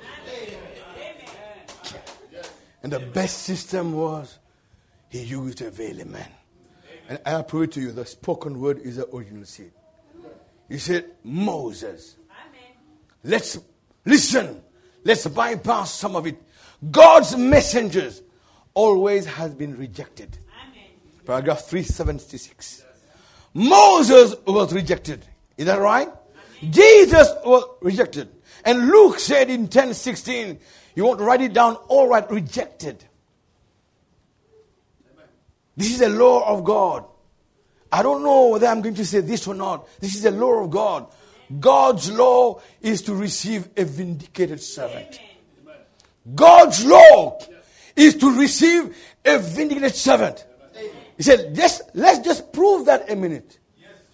And the best system was, he used a veiled man. And I prove it to you, the spoken word is the original seed. He said, Moses. Let's listen. Let's bypass some of it. God's messengers always has been rejected. Amen. Paragraph three seventy-six. Yes. Moses was rejected. Is that right? Amen. Jesus was rejected. And Luke said in ten sixteen, you want to write it down, all right, rejected. Amen. This is a law of God. I don't know whether I'm going to say this or not. This is a law of God. God's law is to receive a vindicated servant. Amen. God's law is to receive a vindicated servant. Amen. He said, just, let's just prove that a minute. Yes, sir.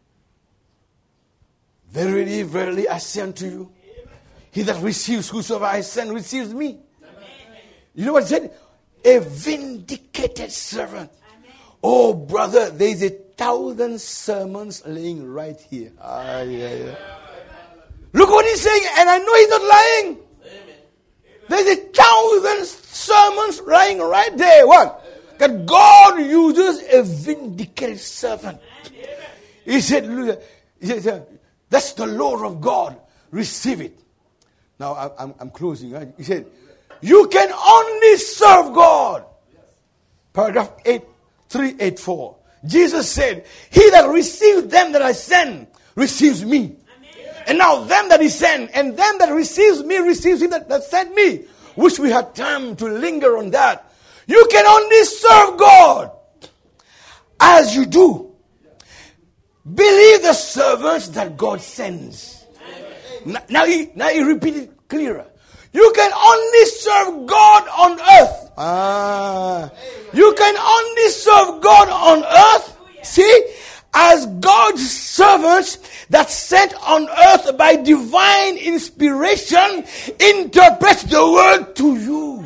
Verily, verily, I say unto you, he that receives whosoever I send receives me. Amen. You know what he said? A vindicated servant. Amen. Oh, brother, there is a thousand sermons laying right here. Ah, yeah, yeah. Look what he's saying, and I know he's not lying. Amen. There's a thousand sermons lying right there. What? That God uses a vindicated servant. Amen. He said, look, he said, that's the law of God. Receive it. Now, I, I'm, I'm closing. Right? He said, you can only serve God. Paragraph eight, three eighty-four. Jesus said, he that receives them that I send, receives me. Amen. And now them that he sent, and them that receives me, receives him that, that sent me. Wish we had time to linger on that. You can only serve God. as you do, believe the servants that God sends. Now, now he, now he repeated clearer. You can only serve God on earth. Ah. You can only serve God on earth. See? As God's servants that sent on earth by divine inspiration interpret the word to you.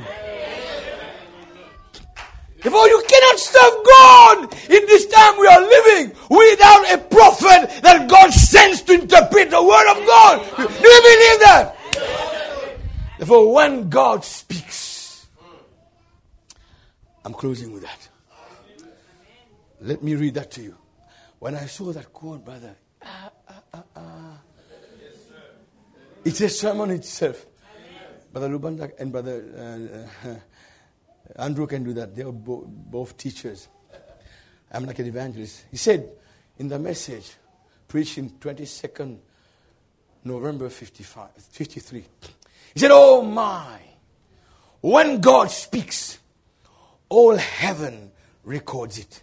Therefore, you cannot serve God in this time we are living without a prophet that God sends to interpret the word of God. Do you believe that? Therefore, when God speaks, I'm closing with that. Let me read that to you. When I saw that quote, brother, ah, ah, ah, ah. It's a sermon itself. Brother Lubanda and Brother uh, uh, Andrew can do that. They are bo- both teachers. I'm like an evangelist. He said in the message, preached in twenty-second November fifty-five, fifty-three, he said, oh my, when God speaks, all heaven records it.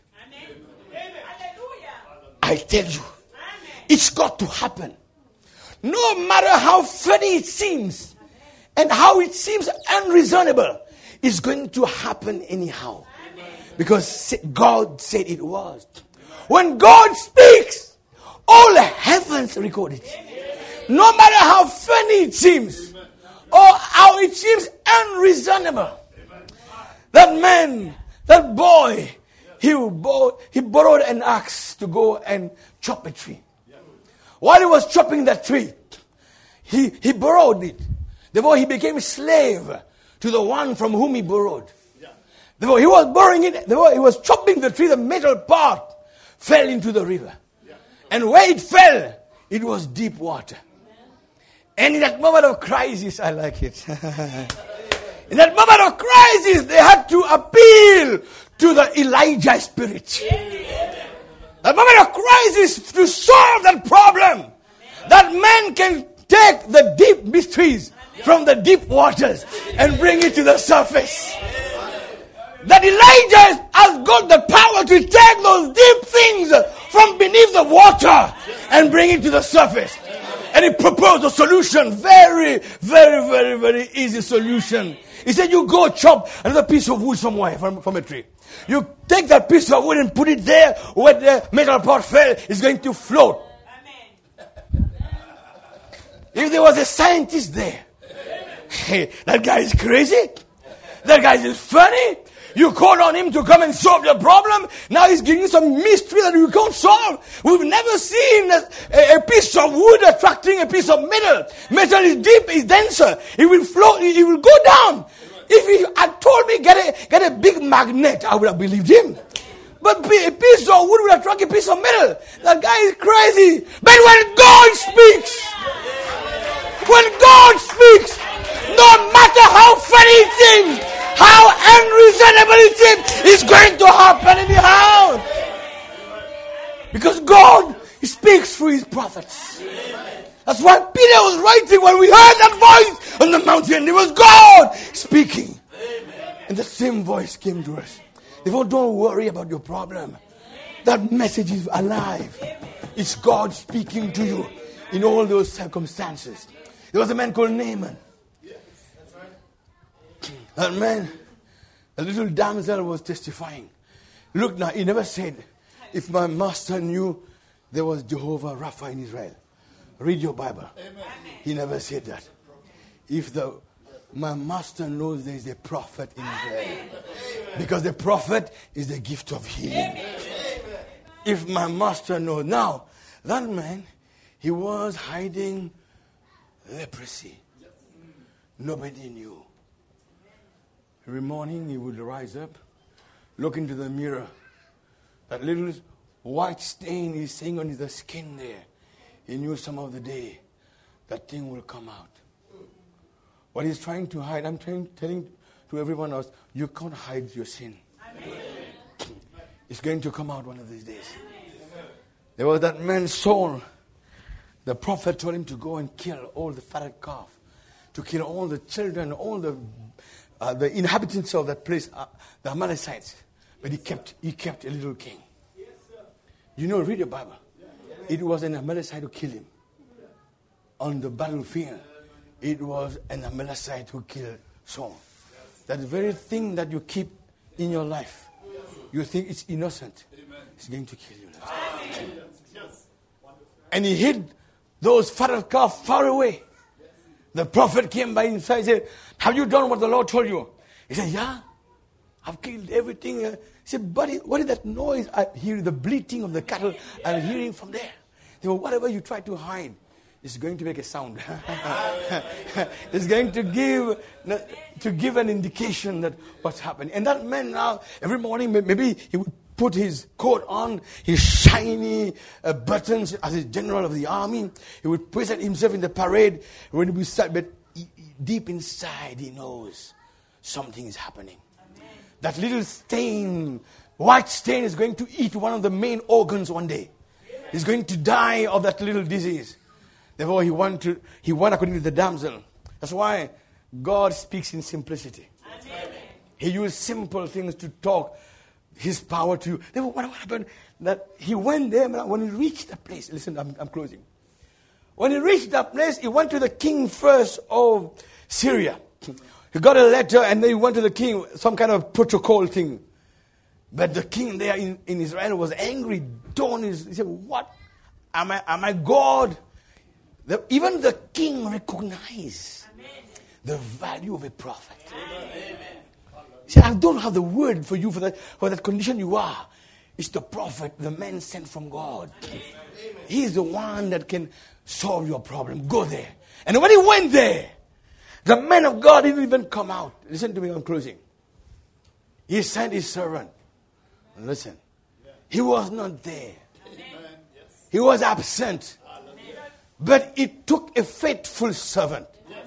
I tell you, it's got to happen. No matter how funny it seems and how it seems unreasonable, it's going to happen anyhow. Because God said it was. When God speaks, all heavens record it. No matter how funny it seems or how it seems unreasonable. That man, that boy, He, bo- he borrowed an axe to go and chop a tree. While he was chopping that tree, he, he borrowed it. Therefore, he became a slave to the one from whom he borrowed. Therefore, he was borrowing it. Therefore, he was chopping the tree. The metal part fell into the river. And where it fell, it was deep water. And in that moment of crisis, I like it. In that moment of crisis, they had to appeal to the Elijah spirit. The moment of crisis to solve that problem. That man can take the deep mysteries from the deep waters and bring it to the surface. That Elijah has got the power to take those deep things from beneath the water and bring it to the surface. And he proposed a solution. Very, very, very, very easy solution. He said, you go chop another piece of wood somewhere from, from a tree. You take that piece of wood and put it there where the metal part fell. It's going to float. Amen. If there was a scientist there, hey, that guy is crazy. That guy is funny. You called on him to come and solve your problem. Now he's giving you some mystery that you can't solve. We've never seen a, a, a piece of wood attracting a piece of metal. Metal is deep, is denser. It will float, it will go down. If he had told me get a, get a big magnet, I would have believed him. But a piece of wood will attract a piece of metal. That guy is crazy. But when God speaks, when God speaks, no matter how funny it seems, how unreasonable it seems, it's going to happen anyhow. Because God speaks through his prophets. That's why Peter was writing when we heard that voice on the mountain. It was God speaking. And the same voice came to us. Therefore, don't worry about your problem. That message is alive. It's God speaking to you in all those circumstances. There was a man called Naaman. That man, a little damsel was testifying. Look now, he never said, if my master knew there was Jehovah Rapha in Israel. Read your Bible. Amen. He never said that. If the my master knows there is a prophet in Israel. Because the prophet is the gift of healing. Amen. If my master knows. Now, that man, he was hiding leprosy. Nobody knew. Every morning he would rise up, look into the mirror. That little white stain is seeing on the skin there. He knew some of the day that thing will come out. What he's trying to hide, I'm trying, telling to everyone else, you can't hide your sin. Amen. It's going to come out one of these days. Amen. There was that man Saul. The prophet told him to go and kill all the fatted calf, to kill all the children, all the uh, the inhabitants of that place, uh, the Amalekites. But he kept he kept a little king. You know, read the Bible. It was an Amalekite who killed him. On the battlefield, it was an Amalekite who killed Saul. That very thing that you keep in your life, you think it's innocent, it's going to kill you. And he hid those fatted calves far away. The prophet came by inside and said, have you done what the Lord told you? He said, yeah, I've killed everything. He said, buddy, what is that noise? I hear the bleating of the cattle. I'm hearing from there. He said, whatever you try to hide, it's going to make a sound. It's going to give to give an indication that what's happening. And that man now, every morning, maybe he would put his coat on, his shiny uh, buttons as a general of the army. He would present himself in the parade. When he would start, but he, deep inside, he knows something is happening. Amen. That little stain, white stain, is going to eat one of the main organs one day. Amen. He's going to die of that little disease. Therefore, he went to he went according to the damsel. That's why God speaks in simplicity. Amen. He used simple things to talk His power to you. Therefore, what happened? That he went there, when he reached the place, listen, I'm, I'm closing. When he reached that place, he went to the king first of Syria. He got a letter and then he went to the king, some kind of protocol thing. But the king there in, in Israel was angry. Dawn is, he said, what? Am I, am I God? The, even the king recognized Amen. The value of a prophet. Amen. He said, I don't have the word for you for that, for that condition you are. It's the prophet, the man sent from God. Amen. He's the one that can solve your problem. Go there. And when he went there, the man of God didn't even come out. Listen to me, I'm closing. He sent his servant. Listen. He was not there. He was absent. But it took a faithful servant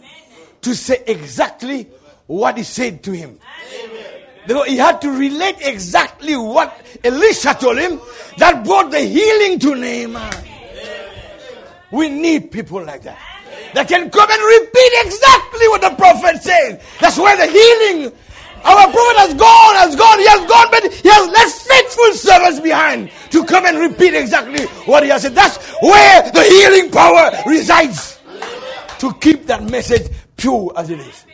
to say exactly what he said to him. Amen. He had to relate exactly what Elisha told him that brought the healing to Naaman. Amen. We need people like that. That can come and repeat exactly what the prophet said. That's where the healing. Our prophet has gone, has gone, he has gone, but he has left faithful servants behind to come and repeat exactly what he has said. That's where the healing power resides. To keep that message pure as it is.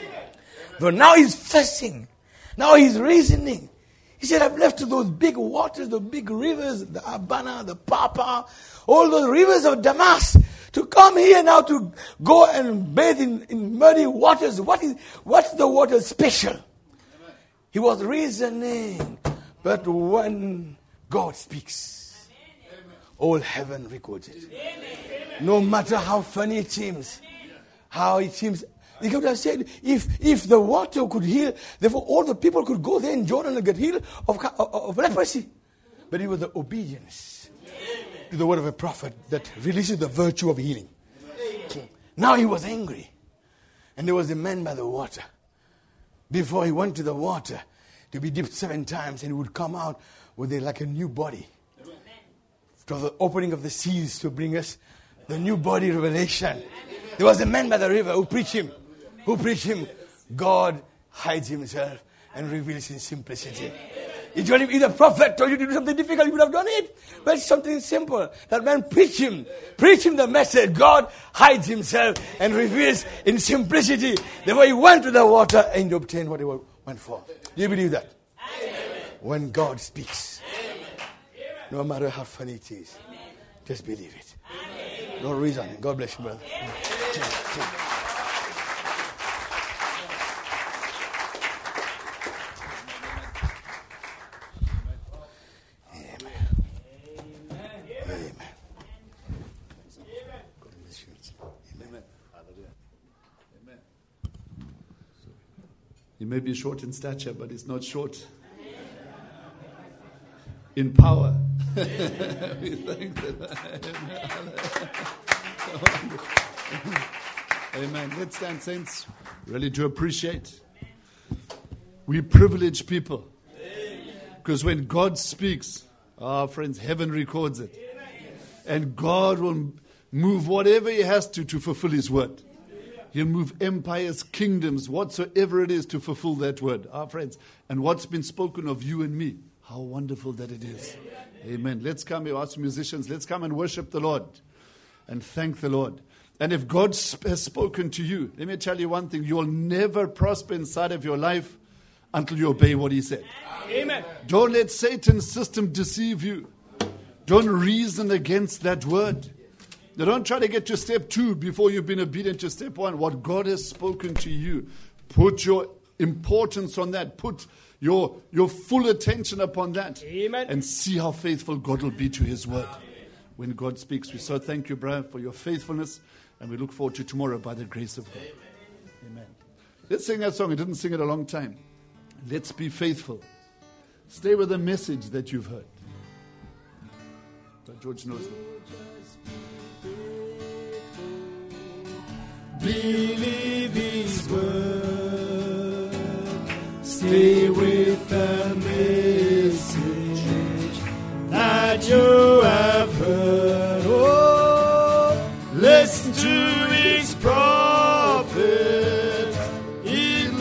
But now he's fasting. Now he's reasoning. He said, I've left those big waters, the big rivers, the Abana, the Papa, all those rivers of Damascus, to come here now to go and bathe in, in muddy waters. What is, what's the water special? Amen. He was reasoning. But when God speaks, Amen. All heaven records it. Amen. No matter how funny it seems, how it seems. He could have said, if if the water could heal, therefore all the people could go there in Jordan and get healed of, of, of leprosy. But it was the obedience Amen. To the word of a prophet that releases the virtue of healing. Amen. Now he was angry. And there was a man by the water. Before he went to the water to be dipped seven times, and he would come out with a, like a new body. Amen. To the opening of the seas to bring us the new body revelation. Amen. There was a man by the river who preached him. Who preached him? God hides himself and reveals in simplicity. If the prophet told you to do something difficult, you would have done it. But it's something simple. That man preached him. Preached him the message. God hides himself and reveals in simplicity. Therefore he went to the water and obtained what he went for. Do you believe that? Amen. When God speaks, Amen. No matter how funny it is, Amen. Just believe it. Amen. No reason. God bless you, brother. Amen. He may be short in stature, but he's not short in power. We thank the Amen. Let's stand, saints, really to appreciate. We privilege people. Because when God speaks, our friends, heaven records it. And God will move whatever He has to to fulfill His word. He'll move empires, kingdoms, whatsoever it is to fulfill that word, our friends. And what's been spoken of you and me, How wonderful that it is. Amen. Let's come, you ask musicians, let's come and worship the Lord and thank the Lord. And if God has spoken to you, let me tell you one thing, you will never prosper inside of your life until you obey what He said. Amen. Don't let Satan's system deceive you. Don't reason against that word. Now, don't try to get to step two before you've been obedient to step one. What God has spoken to you, put your importance on that. Put your, your full attention upon that. Amen. And see how faithful God will be to His word. When God speaks, we so thank you, brother, for your faithfulness. And we look forward to tomorrow by the grace of God. Amen. Let's sing that song. I didn't sing it a long time. Let's be faithful. Stay with the message that you've heard. But George knows that. Believe His word. Stay with the message that you have heard. Oh, listen to His prophets in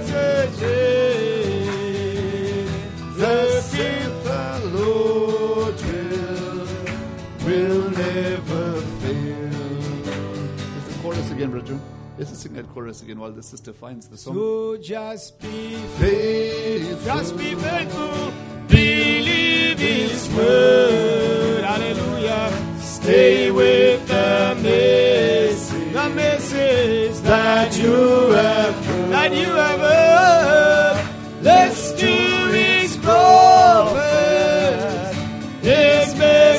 messages. The faith the Lord will, will never fail. Let's the chorus again, Raju. Let's sing that chorus again while the sister finds the song. So just be Faithful. Just be faithful. Believe His word. Hallelujah. Stay with the message. The message that you have heard. That you have heard. Let's do His prophet. His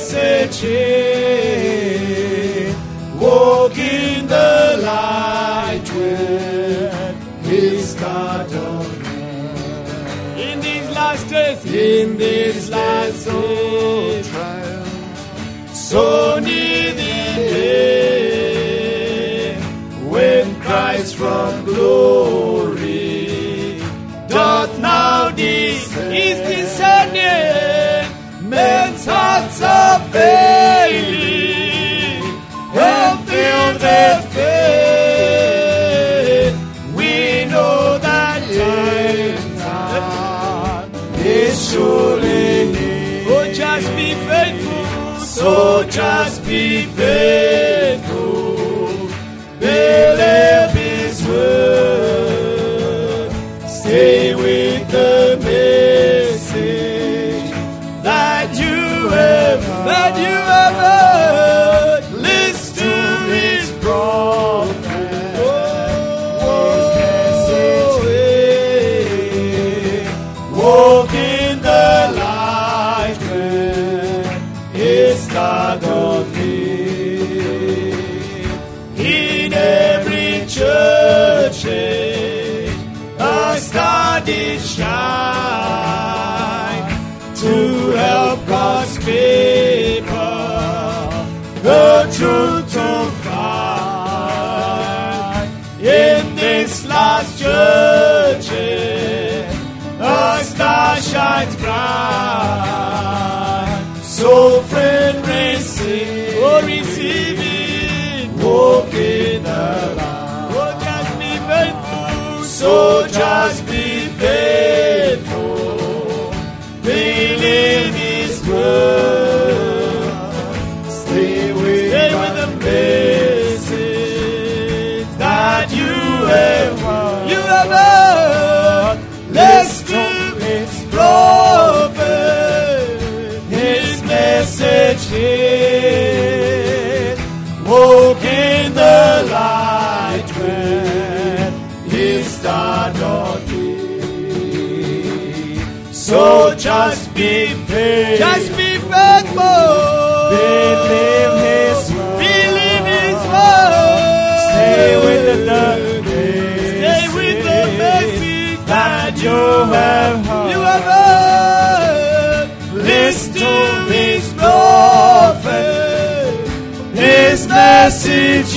message. Walk in the light where His God on in these last days, in these last days, so near the day when Christ from glory doth now descend, is descending. Men's hearts are failing, and feel their faith. We know that time is surely near. Oh, just be faithful. So just be faithful. Believe His word. Stay with the message that you have, that you have heard. Listen to His prophet. Oh, walk in the light where His God of me. In every church a star did shine to help God's people the truth to find. In this last church a star shines bright. So friend, receive, oh receive it, walk in the light. Oh, just be faithful. So just be faithful. Believe His word. Stay with, Stay with the message that you have heard. You have heard. Let's do His prophet. His message is walk in the light where His star doth be. So just be faithful. Just be faithful. Believe His word. Believe His word. Stay with the message. Stay with the message that you have heard. You have heard. Listen to His prophet. His message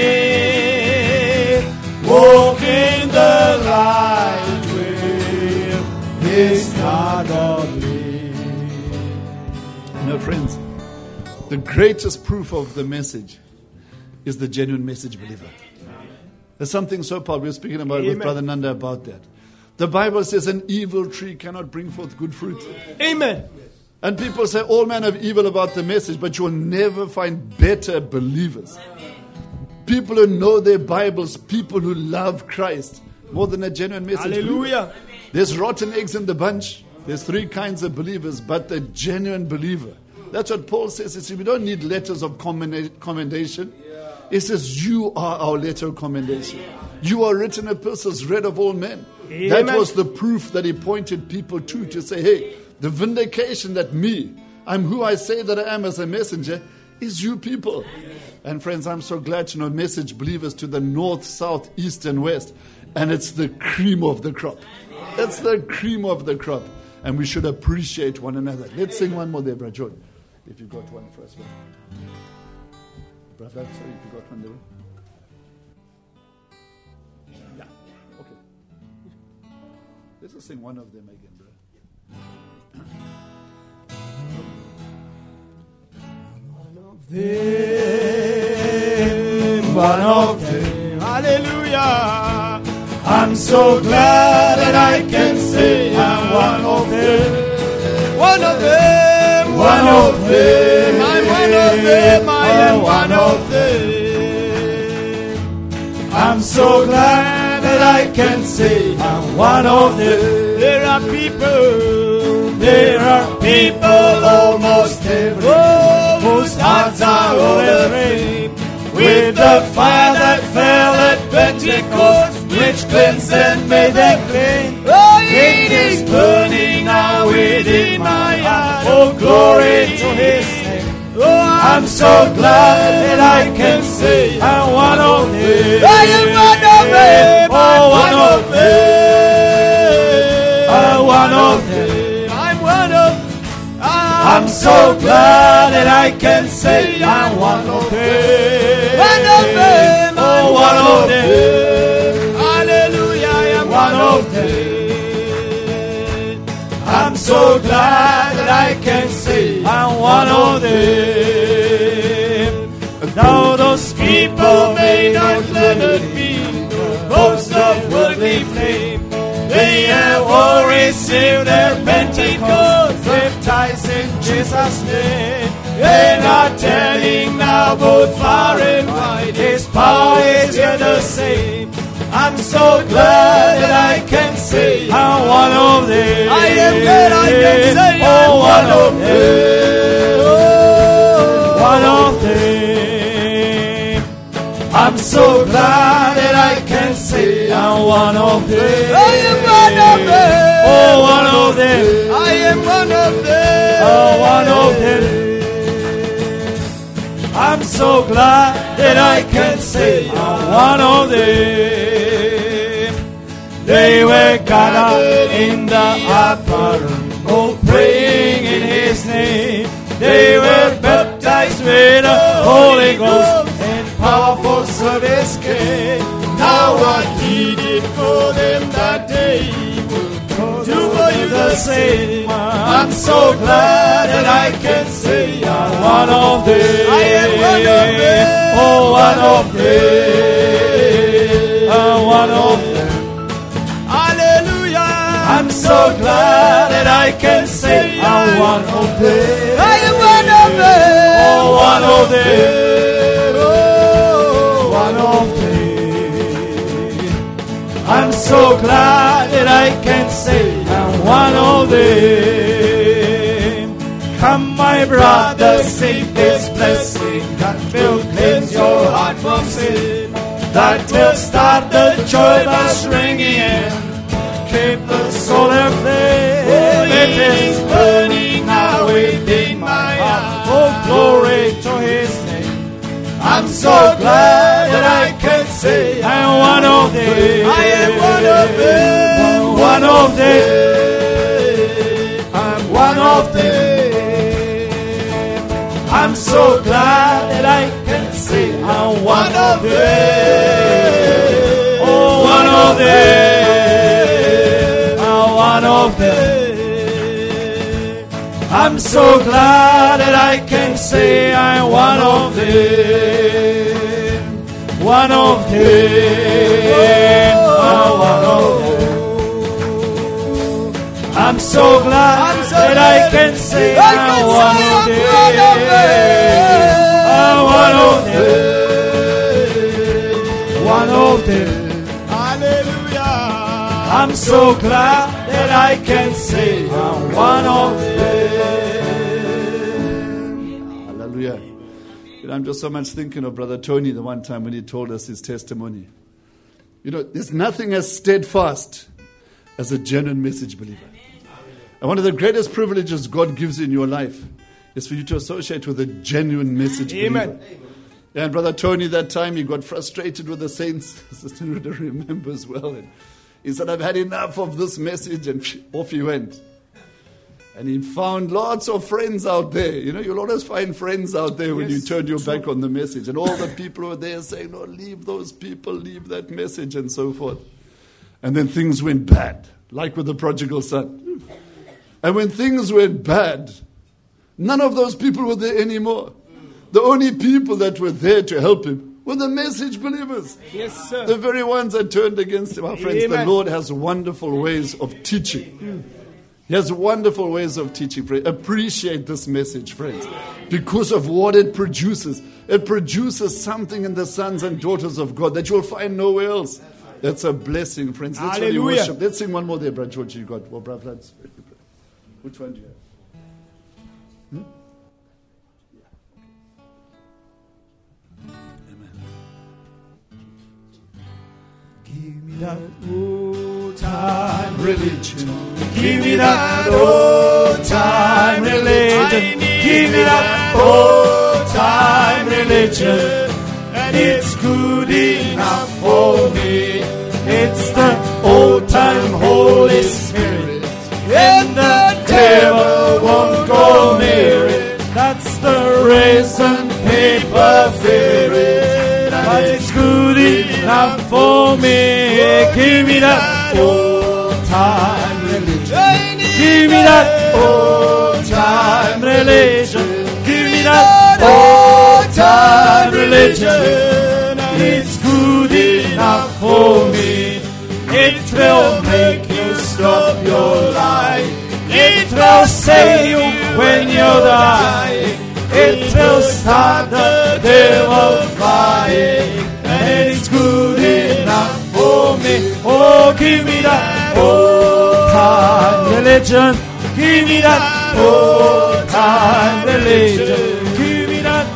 is walk in the light where His God of me. You know, friends, the greatest proof of the message is the genuine message believer. There's something so powerful. We were speaking about with Amen. Brother Nanda about that. The Bible says an evil tree cannot bring forth good fruit. Amen. And people say all manner of evil about the message, but you'll never find better believers. People who know their Bibles, people who love Christ more than a genuine message. Hallelujah. There's rotten eggs in the bunch. There's three kinds of believers, but the genuine believer. That's what Paul says. He says we don't need letters of commendation. He says you are our letter of commendation. You are written epistles read of all men. Amen. That was the proof that he pointed people to, to say, hey, the vindication that me, I'm who I say that I am as a messenger, is you people. And friends, I'm so glad to know message believers to the north, south, east, and west. And it's the cream of the crop. It's the cream of the crop. And we should appreciate one another. Let's sing one more there, Brother John. If you got one for us. Brother, sorry, if you got one there. Yeah, okay. Let's just sing one of them again, brother. Them, one of them, hallelujah. I'm so glad that I can say I'm one of them. One of them, one of them, I'm one of them, I am one of them. I'm so glad that I can say I'm one of them. There are people, there are people almost everywhere. Whose hearts are overflowing with the fire that fell at Pentecost, which cleansed and made them clean. Oh, it is burning now within my heart. Oh, glory to His name. Oh, I'm so glad that I can say I'm one of them. I am one of them. Oh, one of them. I'm one of them. I'm one of them. I'm so glad that I can say I'm one of them. One of them. Oh, one of them. Hallelujah, I am one of them. I'm so glad that I can say I'm one of them. Now those people may not let it be the boast of worldly fame. They have all received their Pentecost, baptized in Jesus' name. They are telling now both far and wide, His power is yet the same. I'm so glad that I can say I'm one of them. I am glad I can say I'm oh, one of them. Oh, one of them. I'm so glad that I can say I'm one of them. I am one of them. Oh, one of them. I am one of them. Oh, one of them. I'm so glad that I can say I'm one of them. They were gathered in the upper room, all praying in His name. They were baptized with the Holy Ghost and powerful service came. Now what He did for them that day will do for you the same. I'm so glad that I can say I'm one of them. I am one of them. Oh, one of them. I'm one of them. Hallelujah. I'm so glad that I can say I'm one of them. I am one of them. Oh, one of them. Oh, one of them. I'm so glad that I can say I'm one of them. Come, my brother, seek this blessing that will cleanse your heart from sin, that will start the joy bells ringing and keep the soul aflame. Oh, it is burning now within my heart. Oh, glory to His name. I'm so glad that I can say I'm one of them. I am one of them. One of them. I'm one of them. I'm so glad that I can say I'm one of them. Oh, one of them. I'm one of them. I'm so glad that I can say I'm one of them. One of them. I'm one of them. I'm so glad I'm so that glad I can say I I'm one of them. I'm one of them. One of them. Hallelujah. I'm so glad that I can say I'm one of them. Hallelujah. You know, I'm just so much thinking of Brother Tony the one time when he told us his testimony. You know, there's nothing as steadfast as a genuine message believer. And one of the greatest privileges God gives you in your life is for you to associate with a genuine message Amen. believer. And Brother Tony, that time he got frustrated with the saints. Sister Ruda remembers well. And he said, I've had enough of this message, and off he went. And he found lots of friends out there. You know, you'll always find friends out there when yes, you turn your true. back on the message. And all the people were there saying, no, leave those people, leave that message, and so forth. And then things went bad, like with the prodigal son. And when things went bad, none of those people were there anymore. The only people that were there to help him were the message believers. Yes, sir. The very ones that turned against him. Our friends, Amen. The Lord has wonderful ways of teaching. Mm. He has wonderful ways of teaching. Appreciate this message, friends, because of what it produces. It produces something in the sons and daughters of God that you'll find nowhere else. That's a blessing, friends. Let's really worship. Let's sing one more there, Brother George. You got, well, Brother Floods. Which one do you have? Hmm? Give me that old time religion. Give me that old time religion. Give me that old time religion. And it's good enough for me. It's the old time Holy Spirit. And the devil won't go near it. That's the reason people fear it. But it's good enough for me. Give me that old time religion. Give me that old time religion. Give me that old time religion. It's good enough for me. It will make you stop your life. It will save you when you die. It will start the devil flying. And it's good enough for me. Oh, give me that old time religion. Give me that old time religion. Give me that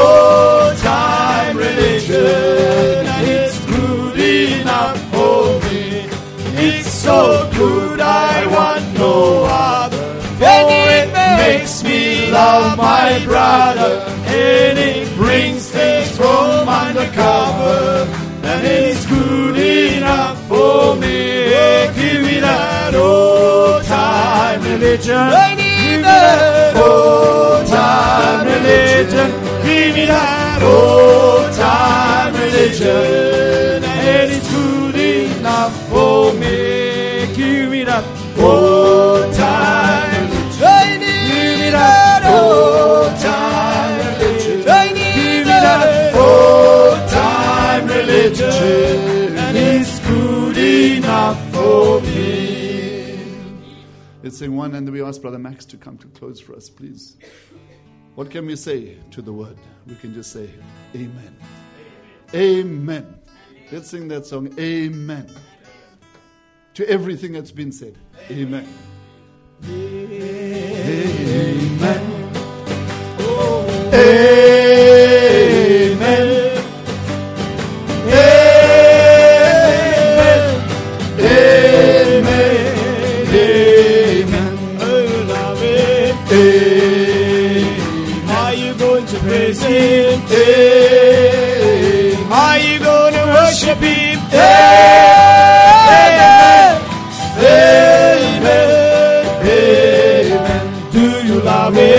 old time religion. And it's good enough for me. It's so good I want no other. And it makes me love my brother. And it brings things from undercover. And it's good enough for me. Give me that old time religion. Give me that old time religion. Give me that old time religion. And it's good enough for me. Give me that old time religion. Give me that old time religion. Give me that old time religion. And it's good enough for me. Let's sing one, and then we ask Brother Max to come to close for us, please. What can we say to the word? We can just say, Amen. Amen. Let's sing that song, Amen. To everything that's been said, Amen. Amen. Oh, Amen. Amen. Amen. Amen. Amen. Are you going to praise Him? Amen. Are you going to worship Him? Amen. Amen. Amen. Do you love Him?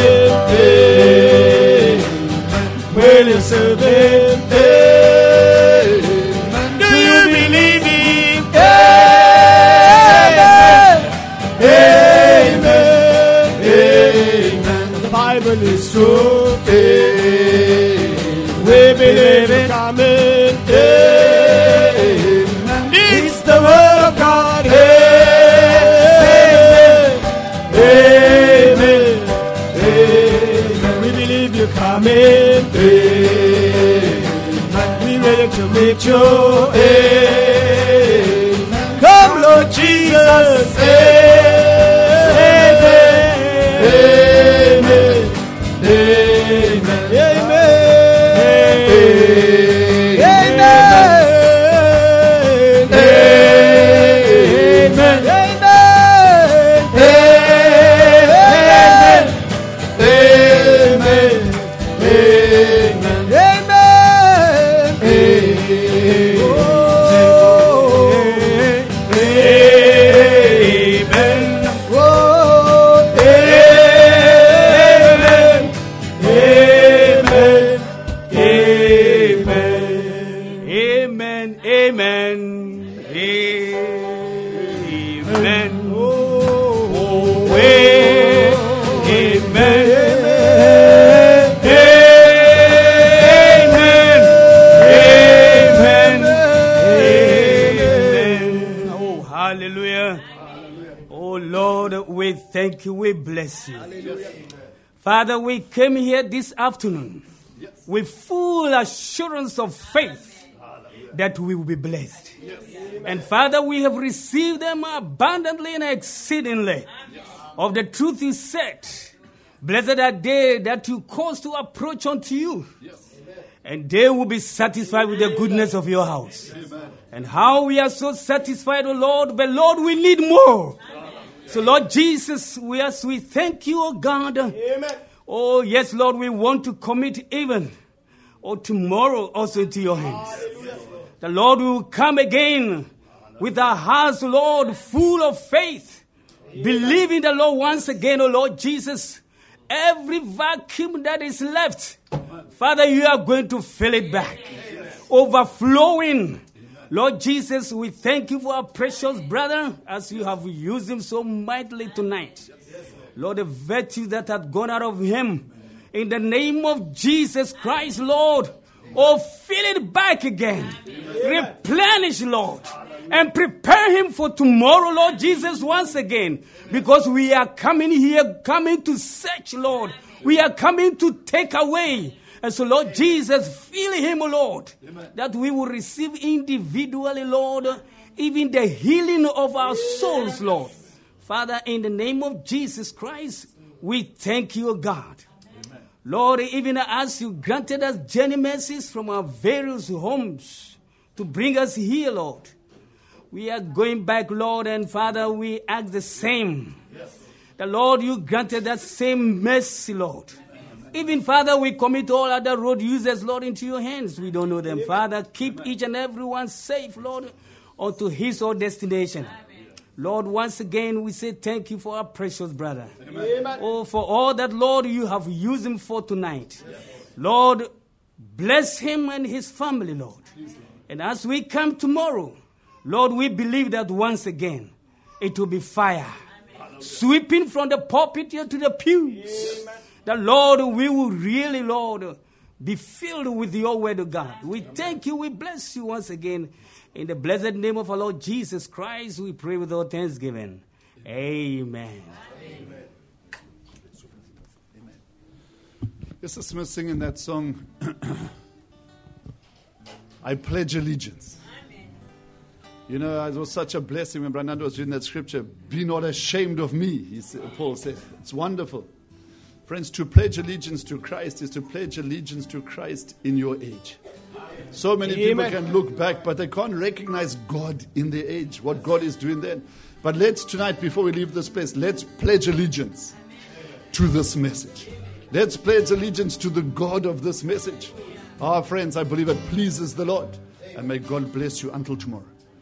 let your amen. Come, Lord Jesus. Amen. Amen. Amen. Thank you. We bless you. Hallelujah. Father, we came here this afternoon yes. with full assurance of faith Hallelujah. That we will be blessed. Yes. And Father, we have received them abundantly and exceedingly. Yes. Of the truth you said, blessed are they that you cause to approach unto you. Yes. And they will be satisfied with the goodness of your house. Amen. And how we are so satisfied, O Lord, but Lord, we need more. So, Lord Jesus, we as we thank you, O God. Amen. Oh, yes, Lord, we want to commit even, or tomorrow also into your hands. Hallelujah. The Lord will come again with our hearts, Lord, full of faith, Amen. Believing the Lord once again, O Lord Jesus, every vacuum that is left, Father, you are going to fill it back, Amen. Overflowing. Lord Jesus, we thank you for our precious brother as you have used him so mightily tonight. Lord, the virtue that had gone out of him, in the name of Jesus Christ, Lord, oh, fill it back again. Replenish, Lord, and prepare him for tomorrow, Lord Jesus, once again, because we are coming here, coming to search, Lord. We are coming to take away. And so, Lord Jesus, fill him, Lord, Amen. That we will receive individually, Lord, even the healing of our souls, Lord. Father, in the name of Jesus Christ, we thank you, God. Amen. Lord, even as you granted us journey mercies from our various homes to bring us here, Lord, we are going back, Lord, and Father, we ask the same. Yes. The Lord, you granted that same mercy, Lord. Even, Father, we commit all other road users, Lord, into your hands. We don't know them. Amen. Father, keep Amen. Each and every one safe, Lord, unto his or destination. Amen. Lord, once again, we say thank you for our precious brother. Amen. Oh, for all that, Lord, you have used him for tonight. Yes. Lord, bless him and his family, Lord. Yes. And as we come tomorrow, Lord, we believe that once again, it will be fire. Amen. Sweeping from the pulpit here to the pews. Amen. The Lord, we will really, Lord, be filled with your word of God. We thank you. We bless you once again. In the blessed name of our Lord Jesus Christ, we pray with all thanksgiving. Amen. Amen. Mister Smith singing that song, I pledge allegiance. You know, it was such a blessing when Brandon was reading that scripture. Be not ashamed of me, he said, Paul said. It's wonderful. Friends, to pledge allegiance to Christ is to pledge allegiance to Christ in your age. So many people Amen. Can look back, but they can't recognize God in their age, what God is doing then. But let's tonight, before we leave this place, let's pledge allegiance to this message. Let's pledge allegiance to the God of this message. Our friends, I believe it pleases the Lord. And may God bless you until tomorrow.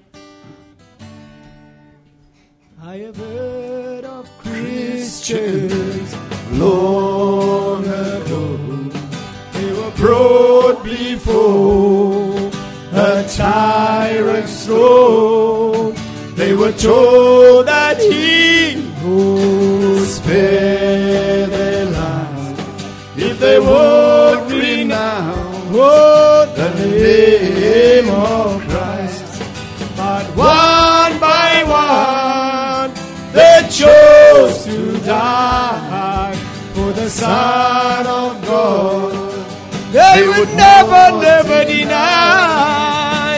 I have heard of Christians long ago. They were brought before a tyrant's throne. They were told that he would spare their lives if they would renounce the name of Christ. But one by one they chose to die for the Son of God. They, they would never, never deny.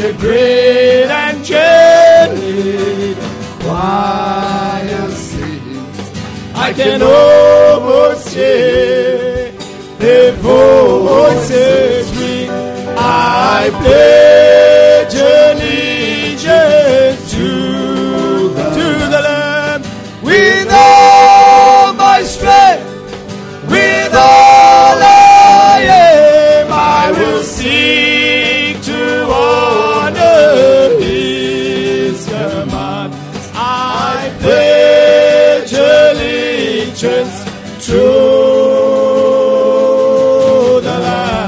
the great angelic choir sings. I can almost hear their voices ring. I pledge allegiance to the, to the Lamb with all my strength, with all I am. I will seek to honor His command. I pledge allegiance to the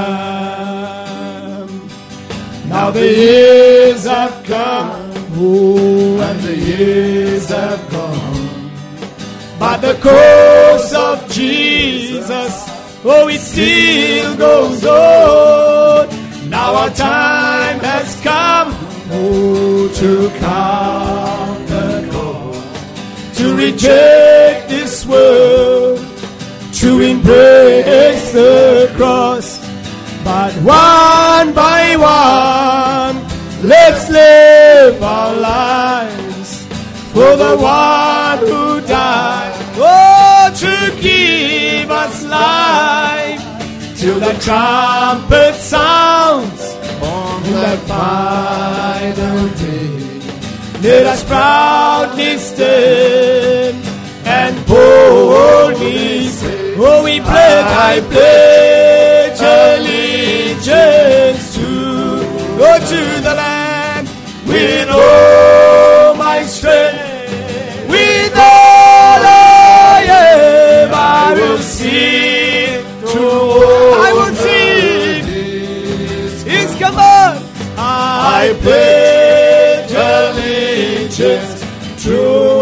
Lamb. Now the years have come, oh, and the years have gone, but the cross of Jesus, oh, it still goes on. Now our time has come, oh, to count the cost, to reject this world, to embrace the cross. But one by one, let's live our lives for the one who died, oh, to give us life till the trumpet sounds on that final day. Let us proudly stand and boldly say, oh, we pledge, I pledge allegiance to, oh, to the Lamb with all my strength, with all I am. I will sing to, I will sing His command. I pledge allegiance to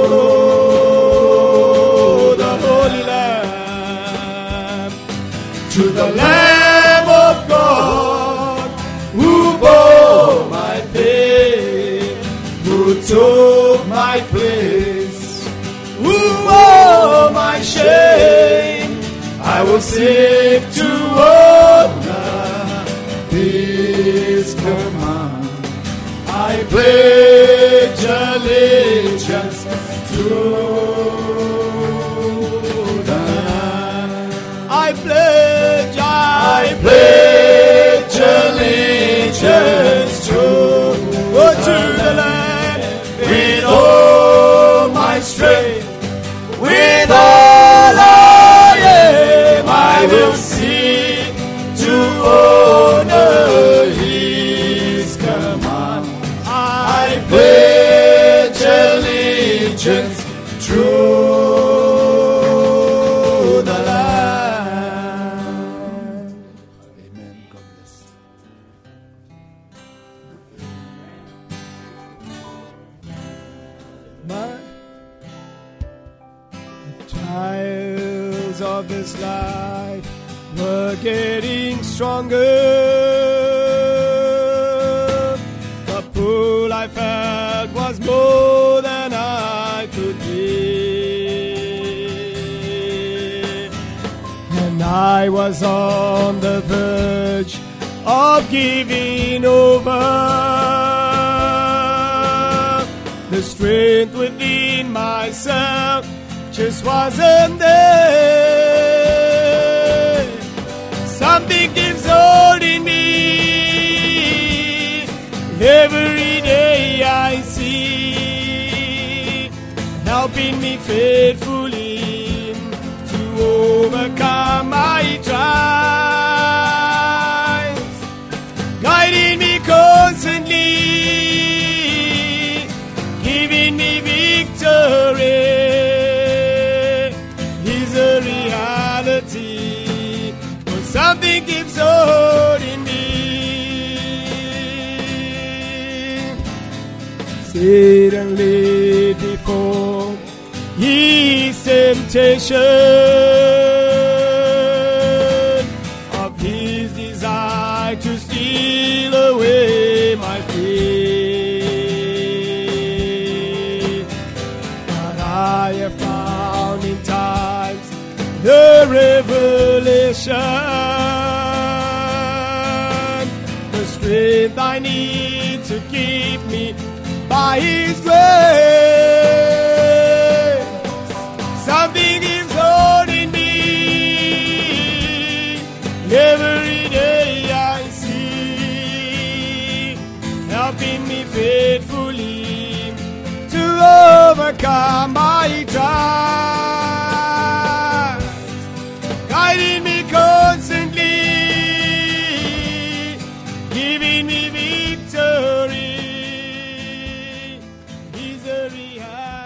the Holy Lamb, to the Lamb of God who bore my pain, who took my place, who bore my shame. I will seek to honor His command. I pledge allegiance to the Lamb. I pledge, I pledge allegiance to, oh, to the Lamb with all my strength, with all I am. I will seek to honor His command. I pledge allegiance to the Lamb. Amen. God bless. My the trials of this life were getting stronger. The pull I felt was more than I could bear, and I was on the verge of giving over. The strength within myself just wasn't there. Something keeps holding me. Every day I see, helping me faithfully to overcome my trials, guiding me constantly, giving me victory. Is a reality, but something keeps holding me. Satan laid before his temptation of his desire to steal away my faith. But I have found in times the revelation, the strength I need to keep keep me by His grace. Something is holding me every day I see, helping me faithfully to overcome my trials, guiding me constantly, giving me victory. He's a reality.